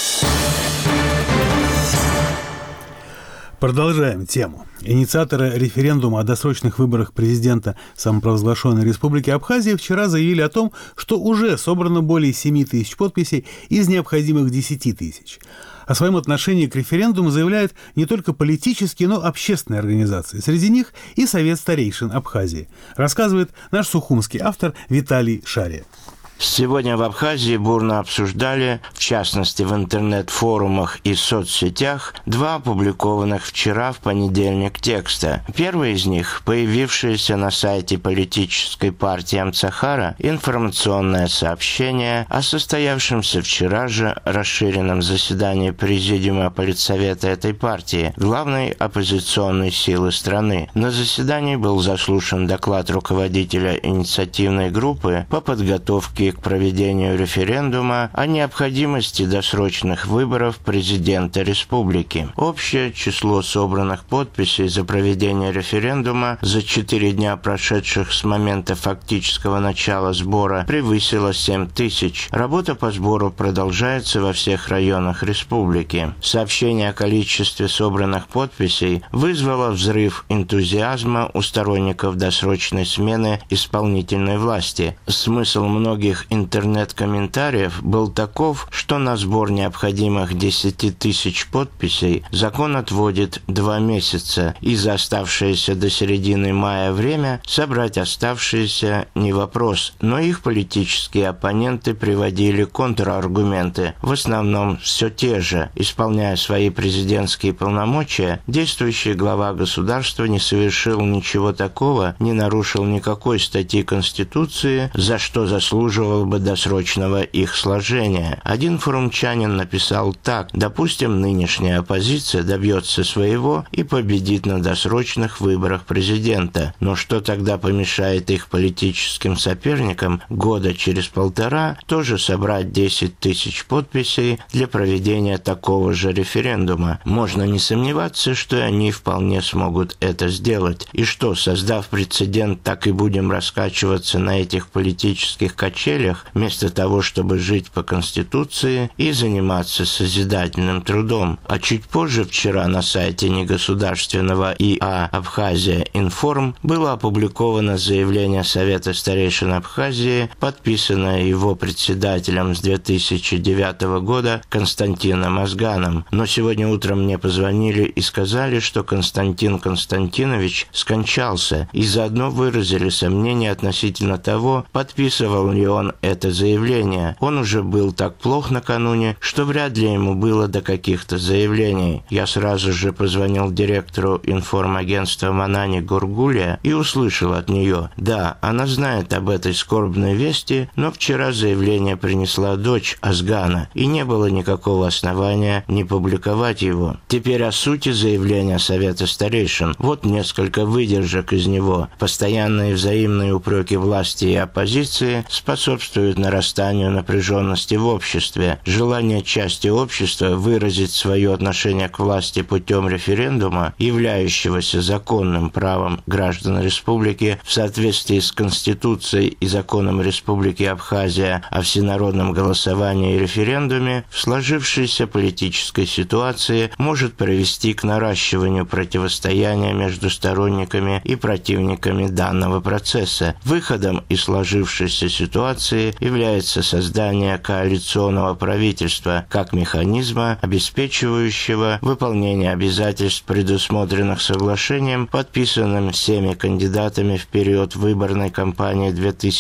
Продолжаем тему. Инициаторы референдума о досрочных выборах президента самопровозглашенной Республики Абхазия вчера заявили о том, что уже собрано более 7 тысяч подписей из необходимых 10 тысяч. О своем отношении к референдуму заявляют не только политические, но и общественные организации. Среди них и Совет старейшин Абхазии. Рассказывает наш сухумский автор Виталий Шария. Сегодня в Абхазии бурно обсуждали, в частности в интернет-форумах и соцсетях, 2 опубликованных вчера в понедельник текста. Первый из них, появившееся на сайте политической партии Амцахара, информационное сообщение о состоявшемся вчера же расширенном заседании Президиума Политсовета этой партии, главной оппозиционной силы страны. На заседании был заслушан доклад руководителя инициативной группы по подготовке к проведению референдума о необходимости досрочных выборов президента республики. Общее число собранных подписей за проведение референдума за 4 дня, прошедших с момента фактического начала сбора, превысило 7 тысяч. Работа по сбору продолжается во всех районах республики. Сообщение о количестве собранных подписей вызвало взрыв энтузиазма у сторонников досрочной смены исполнительной власти. Смысл многих интернет-комментариев был таков, что на сбор необходимых 10 тысяч подписей закон отводит 2 месяца, и за оставшееся до середины мая время собрать оставшиеся не вопрос, но их политические оппоненты приводили контраргументы, в основном все те же. Исполняя свои президентские полномочия, действующий глава государства не совершил ничего такого, не нарушил никакой статьи Конституции, за что заслуживал бы досрочного их сложения. Один форумчанин написал так: допустим, нынешняя оппозиция добьется своего и победит на досрочных выборах президента. Но что тогда помешает их политическим соперникам года через 1,5 тоже собрать 10 тысяч подписей для проведения такого же референдума? Можно не сомневаться, что они вполне смогут это сделать. И что, создав прецедент, так и будем раскачиваться на этих политических качелях, вместо того, чтобы жить по Конституции и заниматься созидательным трудом. А чуть позже вчера на сайте негосударственного ИА «Абхазия Информ» было опубликовано заявление Совета старейшин Абхазии, подписанное его председателем с 2009 года Константином Азганом. Но сегодня утром мне позвонили и сказали, что Константин Константинович скончался, и заодно выразили сомнения относительно того, подписывал ли он это заявление. Он уже был так плох накануне, что вряд ли ему было до каких-то заявлений. Я сразу же позвонил директору информагентства Манани Гургулия и услышал от нее: да, она знает об этой скорбной вести, но вчера заявление принесла дочь Азгана, и не было никакого основания не публиковать его. Теперь о сути заявления Совета старейшин. Вот несколько выдержек из него. Постоянные взаимные упреки власти и оппозиции способствуют нарастанию напряженности в обществе. Желание части общества выразить свое отношение к власти путем референдума, являющегося законным правом граждан республики в соответствии с Конституцией и законом Республики Абхазия о всенародном голосовании и референдуме, в сложившейся политической ситуации может привести к наращиванию противостояния между сторонниками и противниками данного процесса. Выходом из сложившейся ситуации является создание коалиционного правительства как механизма, обеспечивающего выполнение обязательств, предусмотренных соглашением, подписанным всеми кандидатами в период выборной кампании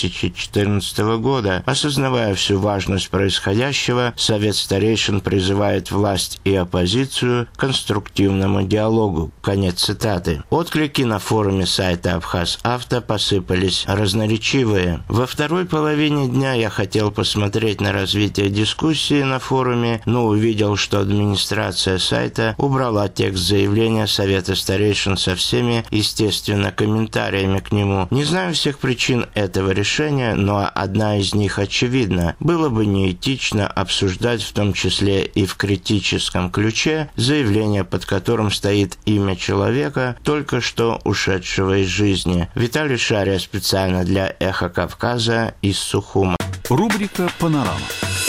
2014 года. Осознавая всю важность происходящего, Совет старейшин призывает власть и оппозицию к конструктивному диалогу. Конец цитаты. Отклики на форуме сайта Абхаз Авто посыпались разноречивые. Во второй половине половине дня я хотел посмотреть на развитие дискуссии на форуме, но увидел, что администрация сайта убрала текст заявления Совета старейшин со всеми, естественно, комментариями к нему. Не знаю всех причин этого решения, но одна из них очевидна. Было бы неэтично обсуждать в том числе и в критическом ключе заявление, под которым стоит имя человека, только что ушедшего из жизни. Виталий Шария специально для «Эхо Кавказа» из Сухума. Рубрика «Панорама».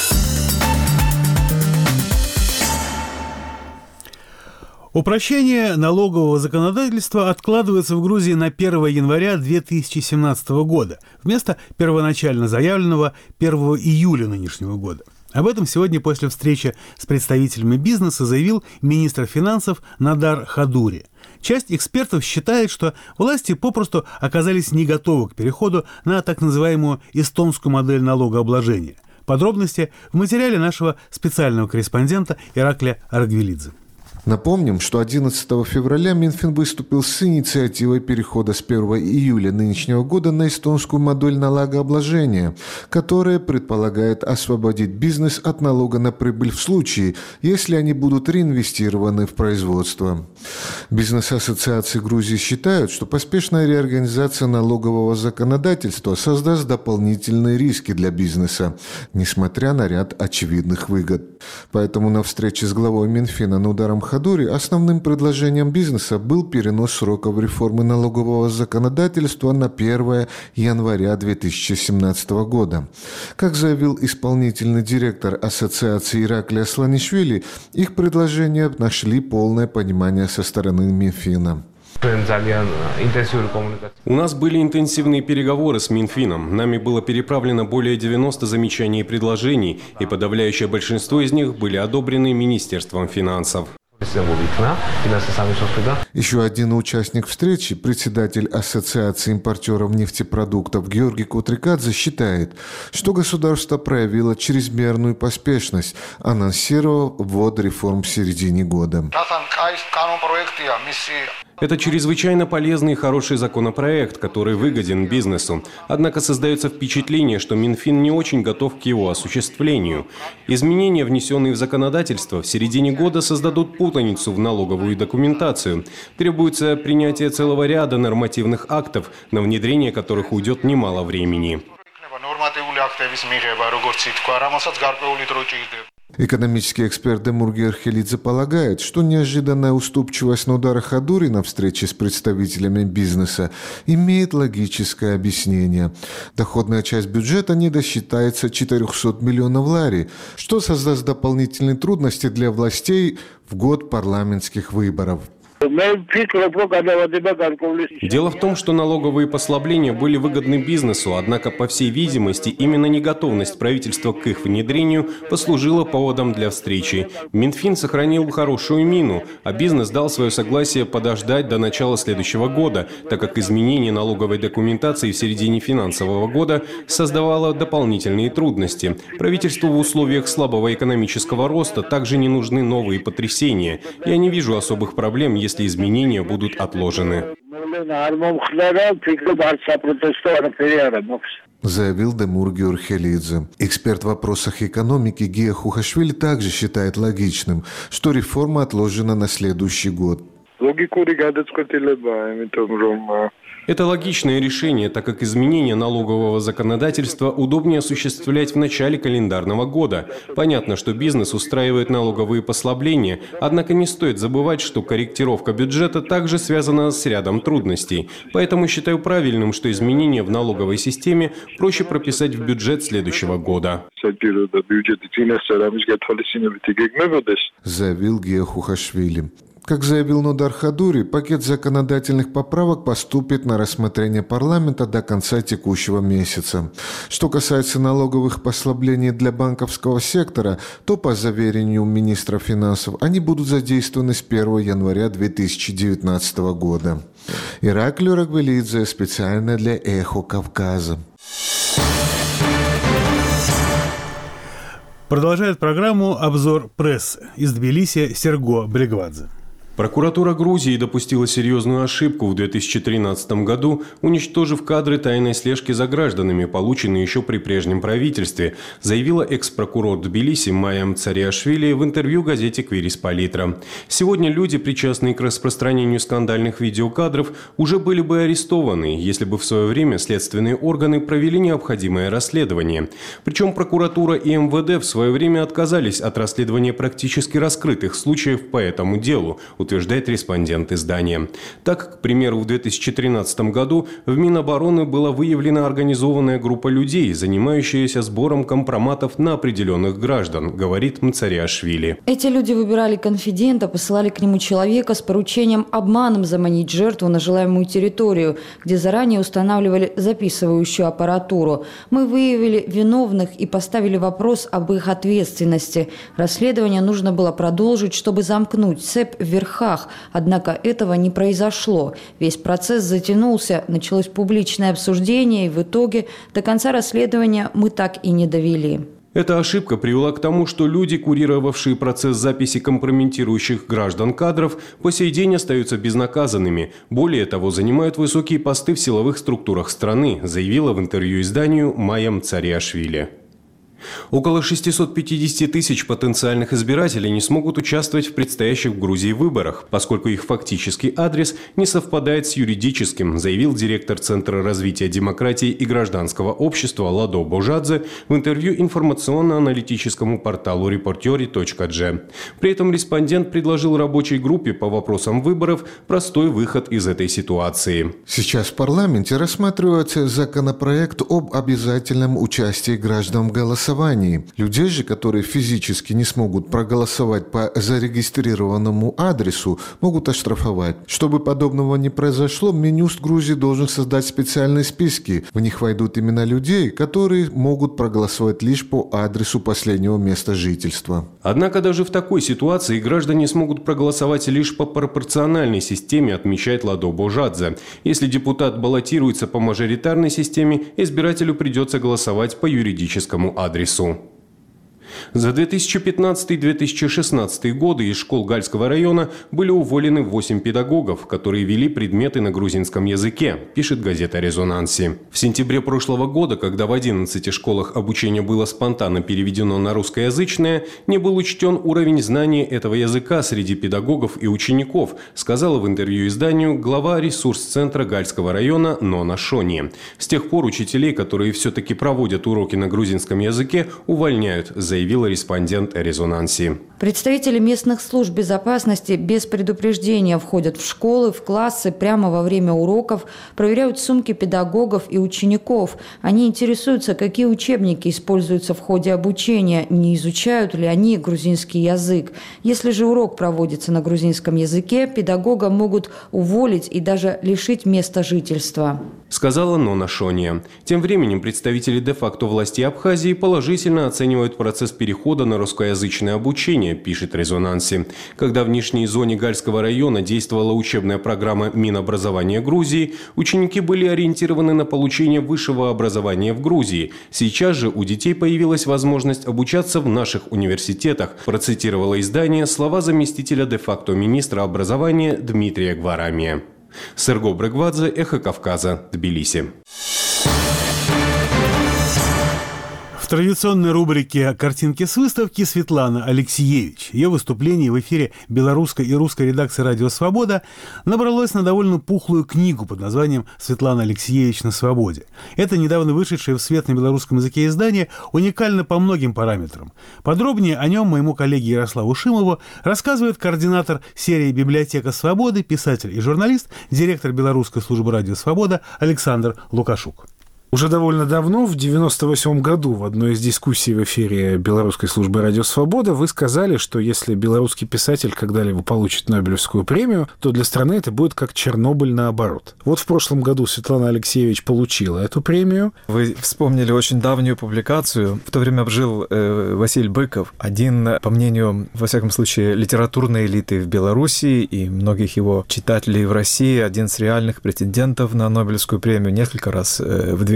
Упрощение налогового законодательства откладывается в Грузии на 1 января 2017 года вместо первоначально заявленного 1 июля нынешнего года. Об этом сегодня после встречи с представителями бизнеса заявил министр финансов Нодар Хадури. Часть экспертов считает, что власти попросту оказались не готовы к переходу на так называемую эстонскую модель налогообложения. Подробности в материале нашего специального корреспондента Ираклия Аргвелидзе. Напомним, что 11 февраля Минфин выступил с инициативой перехода с 1 июля нынешнего года на эстонскую модель налогообложения, которая предполагает освободить бизнес от налога на прибыль в случае, если они будут реинвестированы в производство. Бизнес-ассоциации Грузии считают, что поспешная реорганизация налогового законодательства создаст дополнительные риски для бизнеса, несмотря на ряд очевидных выгод. Поэтому на встрече с главой Минфина Нодаром Хадури основным предложением бизнеса был перенос сроков реформы налогового законодательства на 1 января 2017 года. Как заявил исполнительный директор ассоциации Ираклия Сланишвили, их предложения нашли полное понимание со стороны Минфина. У нас были интенсивные переговоры с Минфином. Нами было переправлено более 90 замечаний и предложений, и подавляющее большинство из них были одобрены Министерством финансов. Еще один участник встречи, председатель Ассоциации импортеров нефтепродуктов Георгий Кутрикадзе, считает, что государство проявило чрезмерную поспешность, анонсировав ввод реформ в середине года. Это чрезвычайно полезный и хороший законопроект, который выгоден бизнесу. Однако создается впечатление, что Минфин не очень готов к его осуществлению. Изменения, внесенные в законодательство, в середине года создадут путаницу в налоговую документацию. Требуется принятие целого ряда нормативных актов, на внедрение которых уйдет немало времени. Экономический эксперт Демур Георхелидзе полагает, что неожиданная уступчивость Нодара Хадури на встрече с представителями бизнеса имеет логическое объяснение. Доходная часть бюджета не досчитается 400 миллионов лари, что создаст дополнительные трудности для властей в год парламентских выборов. Дело в том, что налоговые послабления были выгодны бизнесу, однако, по всей видимости, именно неготовность правительства к их внедрению послужила поводом для встречи. Минфин сохранил хорошую мину, а бизнес дал свое согласие подождать до начала следующего года, так как изменение налоговой документации в середине финансового года создавало дополнительные трудности. Правительству в условиях слабого экономического роста также не нужны новые потрясения. Я не вижу особых проблем, если изменения будут отложены. Заявил Демур Георхелидзе. Эксперт в вопросах экономики Гия Хухашвили также считает логичным, что реформа отложена на следующий год. Это логичное решение, так как изменение налогового законодательства удобнее осуществлять в начале календарного года. Понятно, что бизнес устраивает налоговые послабления, однако не стоит забывать, что корректировка бюджета также связана с рядом трудностей. Поэтому считаю правильным, что изменения в налоговой системе проще прописать в бюджет следующего года. Заявил Гия Хухашвили. Как заявил Нодар Хадури, пакет законодательных поправок поступит на рассмотрение парламента до конца текущего месяца. Что касается налоговых послаблений для банковского сектора, то, по заверению министра финансов, они будут задействованы с 1 января 2019 года. Ираклий Аргвелидзе специально для «Эхо Кавказа». Продолжает программу «Обзор прессы» из Тбилиси Серго Брегвадзе. Прокуратура Грузии допустила серьезную ошибку в 2013 году, уничтожив кадры тайной слежки за гражданами, полученные еще при прежнем правительстве, заявила экс-прокурор Тбилиси Майя Мцариашвили в интервью газете «Квирис Политра». Сегодня люди, причастные к распространению скандальных видеокадров, уже были бы арестованы, если бы в свое время следственные органы провели необходимое расследование. Причем прокуратура и МВД в свое время отказались от расследования практически раскрытых случаев по этому делу, утверждает респондент издания. Так, к примеру, в 2013 году в Минобороны была выявлена организованная группа людей, занимающаяся сбором компроматов на определенных граждан, говорит Мцариашвили. Эти люди выбирали конфидента, посылали к нему человека с поручением обманом заманить жертву на желаемую территорию, где заранее устанавливали записывающую аппаратуру. Мы выявили виновных и поставили вопрос об их ответственности. Расследование нужно было продолжить, чтобы замкнуть цепь в верхах. Однако этого не произошло. Весь процесс затянулся, началось публичное обсуждение, и в итоге до конца расследования мы так и не довели. Эта ошибка привела к тому, что люди, курировавшие процесс записи компрометирующих граждан кадров, по сей день остаются безнаказанными. Более того, занимают высокие посты в силовых структурах страны, заявила в интервью изданию Майя Мцариашвили. Около 650 тысяч потенциальных избирателей не смогут участвовать в предстоящих в Грузии выборах, поскольку их фактический адрес не совпадает с юридическим, заявил директор Центра развития демократии и гражданского общества Ладо Божадзе в интервью информационно-аналитическому порталу reporteri.g. При этом респондент предложил рабочей группе по вопросам выборов простой выход из этой ситуации. Сейчас в парламенте рассматривается законопроект об обязательном участии граждан в голосовании. Людей же, которые физически не смогут проголосовать по зарегистрированному адресу, могут оштрафовать. Чтобы подобного не произошло, Минюст Грузии должен создать специальные списки. В них войдут имена людей, которые могут проголосовать лишь по адресу последнего места жительства. Однако даже в такой ситуации граждане смогут проголосовать лишь по пропорциональной системе, отмечает Ладо Божадзе. Если депутат баллотируется по мажоритарной системе, избирателю придется голосовать по юридическому адресу. За 2015-2016 годы из школ Гальского района были уволены 8 педагогов, которые вели предметы на грузинском языке, пишет газета «Резонанси». В сентябре прошлого года, когда в 11 школах обучение было спонтанно переведено на русскоязычное, не был учтен уровень знания этого языка среди педагогов и учеников, сказала в интервью изданию глава ресурс-центра Гальского района Нона Шони. С тех пор учителей, которые все-таки проводят уроки на грузинском языке, увольняют, заявила респондент «Резонанси». Представители местных служб безопасности без предупреждения входят в школы, в классы прямо во время уроков, проверяют сумки педагогов и учеников. Они интересуются, какие учебники используются в ходе обучения, не изучают ли они грузинский язык. Если же урок проводится на грузинском языке, педагога могут уволить и даже лишить места жительства, сказала Нона Шония. Тем временем представители де-факто власти Абхазии положительно оценивают процесс перехода на русскоязычное обучение, пишет «Резонанси». Когда в нижней зоне Гальского района действовала учебная программа Минобразования Грузии, ученики были ориентированы на получение высшего образования в Грузии. Сейчас же у детей появилась возможность обучаться в наших университетах, процитировало издание слова заместителя де-факто министра образования Дмитрия Гварамия. Серго Брегвадзе, Эхо Кавказа, Тбилиси. В традиционной рубрике «Картинки с выставки» Светлана Алексеевич. Ее выступление в эфире белорусской и русской редакции «Радио Свобода» набралось на довольно пухлую книгу под названием «Светлана Алексеевич на свободе». Это недавно вышедшее в свет на белорусском языке издание уникально по многим параметрам. Подробнее о нем моему коллеге Ярославу Шимову рассказывает координатор серии «Библиотека свободы», писатель и журналист, директор Белорусской службы «Радио Свобода» Александр Лукашук. Уже довольно давно, в 1998 году, в одной из дискуссий в эфире Белорусской службы «Радио Свобода» вы сказали, что если белорусский писатель когда-либо получит Нобелевскую премию, то для страны это будет как Чернобыль наоборот. Вот в прошлом году Светлана Алексеевич получила эту премию. Вы вспомнили очень давнюю публикацию. В то время жил Василий Быков, один, по мнению, во всяком случае, литературной элиты в Беларуси и многих его читателей в России, один из реальных претендентов на Нобелевскую премию, несколько раз выдвигался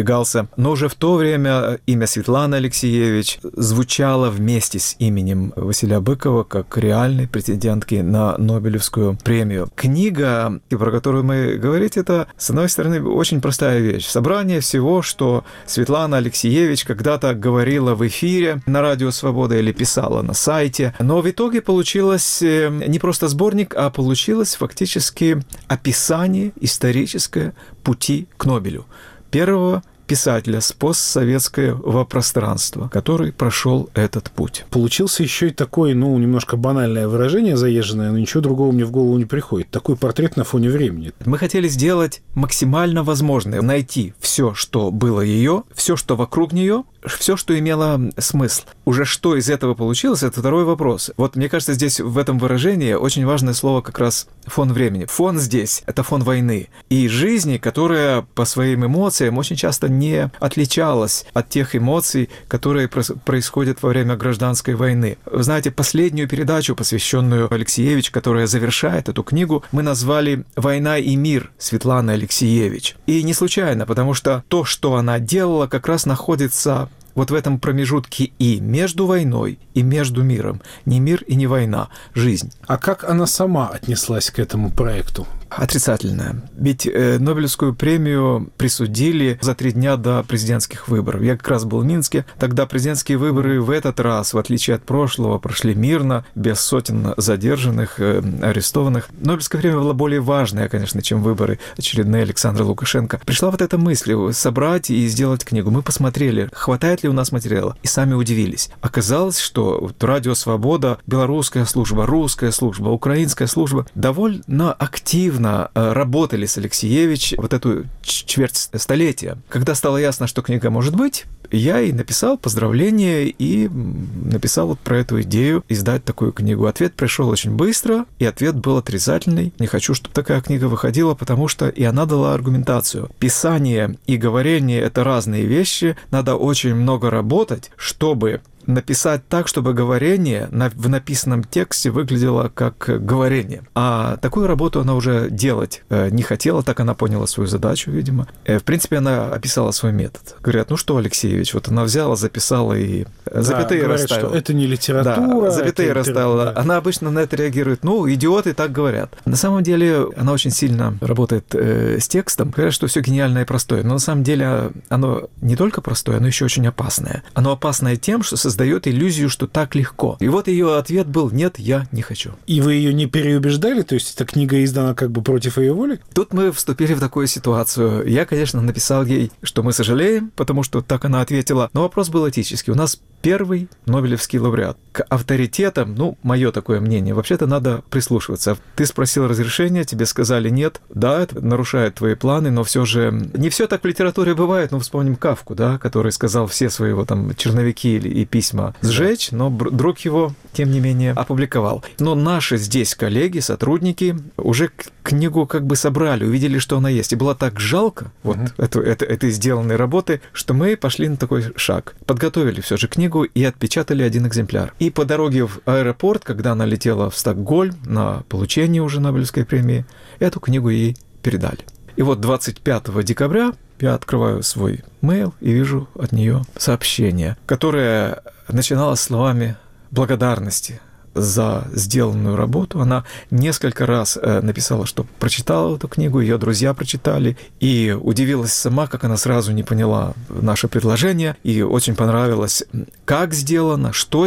продвигался. Но уже в то время имя Светланы Алексиевич звучало вместе с именем Василия Быкова как реальной претендентки на Нобелевскую премию. Книга, про которую мы говорим, это, с одной стороны, очень простая вещь. Собрание всего, что Светлана Алексиевич когда-то говорила в эфире на Радио Свобода или писала на сайте. Но в итоге получилось не просто сборник, а получилось фактически описание историческое пути к Нобелю. Первого писателя с постсоветского пространства, который прошел этот путь. Получился еще и такой, немножко банальное выражение заезженное, но ничего другого мне в голову не приходит. Такой портрет на фоне времени. Мы хотели сделать максимально возможное, найти все, что было ее, все, что вокруг нее, все, что имело смысл. Уже что из этого получилось, это второй вопрос. Вот мне кажется, здесь в этом выражении очень важное слово как раз фон времени. Фон здесь — это фон войны и жизни, которая по своим эмоциям очень часто не отличалась от тех эмоций, которые происходят во время гражданской войны. Вы знаете, последнюю передачу, посвященную Алексиевич, которая завершает эту книгу, мы назвали «Война и мир» Светланы Алексиевич. И не случайно, потому что то, что она делала, как раз находится вот в этом промежутке и между войной, и между миром. Не мир и не война, жизнь. А как она сама отнеслась к этому проекту? Отрицательное. Ведь Нобелевскую премию присудили за 3 дня до президентских выборов. Я как раз был в Минске. Тогда президентские выборы в этот раз, в отличие от прошлого, прошли мирно, без сотен задержанных, арестованных. Нобелевская премия была более важная, конечно, чем выборы очередные Александра Лукашенко. Пришла вот эта мысль собрать и сделать книгу. Мы посмотрели, хватает ли у нас материала, и сами удивились. Оказалось, что Радио Свобода, белорусская служба, русская служба, украинская служба довольно активно работали с Алексиевич вот эту четверть столетия. Когда стало ясно, что книга может быть, я и написал поздравления и написал вот про эту идею издать такую книгу. Ответ пришел очень быстро, и ответ был отрицательный. Не хочу, чтобы такая книга выходила, потому что и она дала аргументацию. Писание и говорение — это разные вещи. Надо очень много работать, чтобы написать так, чтобы говорение в написанном тексте выглядело как говорение. А такую работу она уже делать не хотела, так она поняла свою задачу, видимо. В принципе, она описала свой метод. Говорят, что, Алексеевич, вот она взяла, записала и запятые говорят, расставила. Что это не литература. Да, запятые расставила. Да. Она обычно на это реагирует, идиоты так говорят. На самом деле, она очень сильно работает с текстом. Говорят, что все гениальное и простое. Но на самом деле оно не только простое, оно еще очень опасное. Оно опасное тем, что создает иллюзию, что так легко. И вот ее ответ был: нет, я не хочу. И вы ее не переубеждали? То есть эта книга издана как бы против ее воли? Тут мы вступили в такую ситуацию. Я, конечно, написал ей, что мы сожалеем, потому что так она ответила. Но вопрос был этический. У нас первый Нобелевский лауреат. К авторитетам, мое такое мнение, вообще-то надо прислушиваться. Ты спросил разрешения, тебе сказали нет. Да, это нарушает твои планы, но все же не все так в литературе бывает. Вспомним Кафку, да, который сказал все свои черновики и письма сжечь, но друг его, тем не менее, опубликовал. Но наши здесь коллеги, сотрудники уже книгу как бы собрали, увидели, что она есть. И было так жалко этой сделанной работы, что мы пошли на такой шаг. Подготовили все же книгу и отпечатали 1 экземпляр. И по дороге в аэропорт, когда она летела в Стокгольм на получение уже Нобелевской премии, эту книгу ей передали. И вот 25 декабря я открываю свой мейл и вижу от нее сообщение, которое начиналось словами благодарности за сделанную работу. Она несколько раз написала, что прочитала эту книгу, ее друзья прочитали, и удивилась сама, как она сразу не поняла наше предложение, и очень понравилось, как сделано, что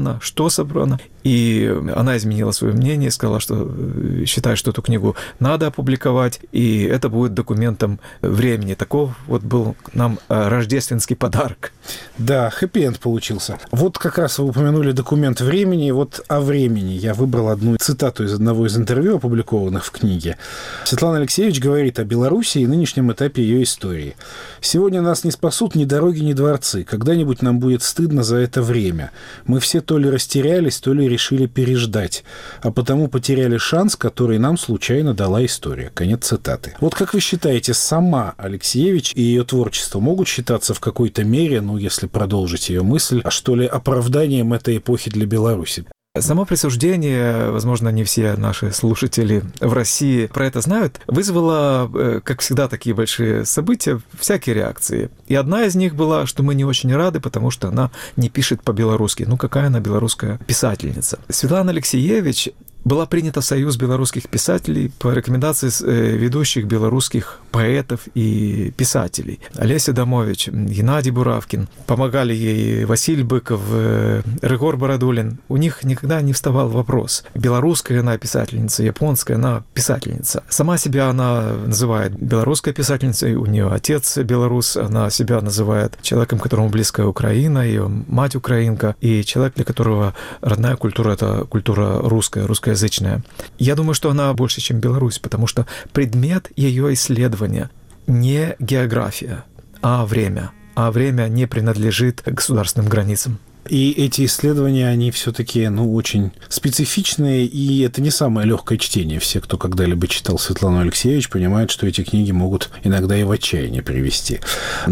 собрано. И она изменила свое мнение, сказала, что считает, что эту книгу надо опубликовать, и это будет документом времени. Таков вот был нам рождественский подарок. Да, хэппи-энд получился. Вот как раз вы упомянули документ времени. Вот о времени я выбрал одну цитату из одного из интервью, опубликованных в книге. Светлана Алексиевич говорит о Белоруссии и нынешнем этапе ее истории. «Сегодня нас не спасут ни дороги, ни дворцы. Когда-нибудь нам будет стыдно за это время. Мы все то ли растерялись, то ли решили переждать, а потому потеряли шанс, который нам случайно дала история». Конец цитаты. Вот как вы считаете, сама Алексиевич и ее творчество могут считаться в какой-то мере, если продолжить ее мысль, что ли, оправданием этой эпохи для Беларуси? Само присуждение, возможно, не все наши слушатели в России про это знают, вызвало, как всегда, такие большие события, всякие реакции. И одна из них была, что мы не очень рады, потому что она не пишет по-белорусски. Ну, какая она белорусская писательница? Светлана Алексеевич была принята в Союз белорусских писателей по рекомендации ведущих белорусских поэтов и писателей. Олеся Домович, Геннадий Буравкин. Помогали ей Василий Быков, Рыгор Бородулин. У них никогда не вставал вопрос, белорусская она писательница, японская она писательница. Сама себя она называет белорусской писательницей, у нее отец белорус, она себя называет человеком, которому близкая Украина, ее мать украинка, и человек, для которого родная культура – это культура русскоязычная. Я думаю, что она больше, чем Беларусь, потому что предмет ее исследования не география, а время. А время не принадлежит государственным границам. И эти исследования, они все-таки, очень специфичные, и это не самое легкое чтение. Все, кто когда-либо читал Светлану Алексеевич, понимают, что эти книги могут иногда и в отчаяние привести.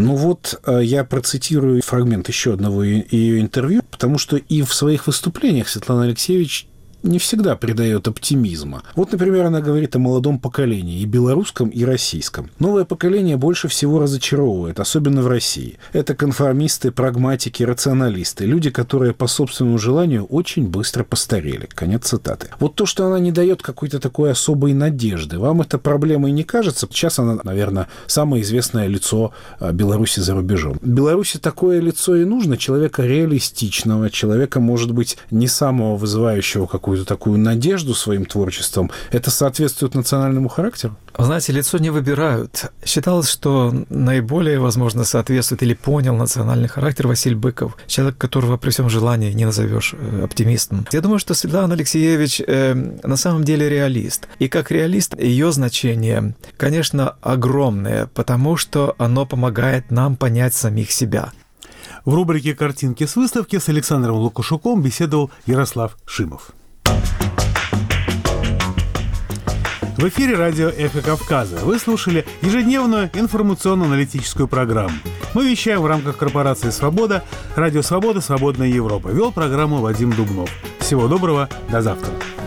Я процитирую фрагмент еще одного ее интервью, потому что и в своих выступлениях Светлана Алексеевич не всегда придает оптимизма. Например, она говорит о молодом поколении, и белорусском, и российском. Новое поколение больше всего разочаровывает, особенно в России. Это конформисты, прагматики, рационалисты, люди, которые по собственному желанию очень быстро постарели. Конец цитаты. То, что она не дает какой-то такой особой надежды, вам это проблемой не кажется? Сейчас она, наверное, самое известное лицо Беларуси за рубежом. Беларуси такое лицо и нужно, человека реалистичного, человека, может быть, не самого вызывающего какую-то такую надежду своим творчеством. Это соответствует национальному характеру? Знаете, лицо не выбирают. Считалось, что наиболее, возможно, соответствует или понял национальный характер Василий Быков, человек, которого при всем желании не назовешь оптимистом. Я думаю, что Светлана Алексеевич на самом деле реалист. И как реалист ее значение, конечно, огромное, потому что оно помогает нам понять самих себя. В рубрике «Картинки с выставки» с Александром Лукашуком беседовал Ярослав Шимов. В эфире радио «Эхо Кавказа». Вы слушали ежедневную информационно-аналитическую программу. Мы вещаем в рамках корпорации «Свобода», радио «Свобода», «Свободная Европа». Вел программу Вадим Дубнов. Всего доброго, до завтра.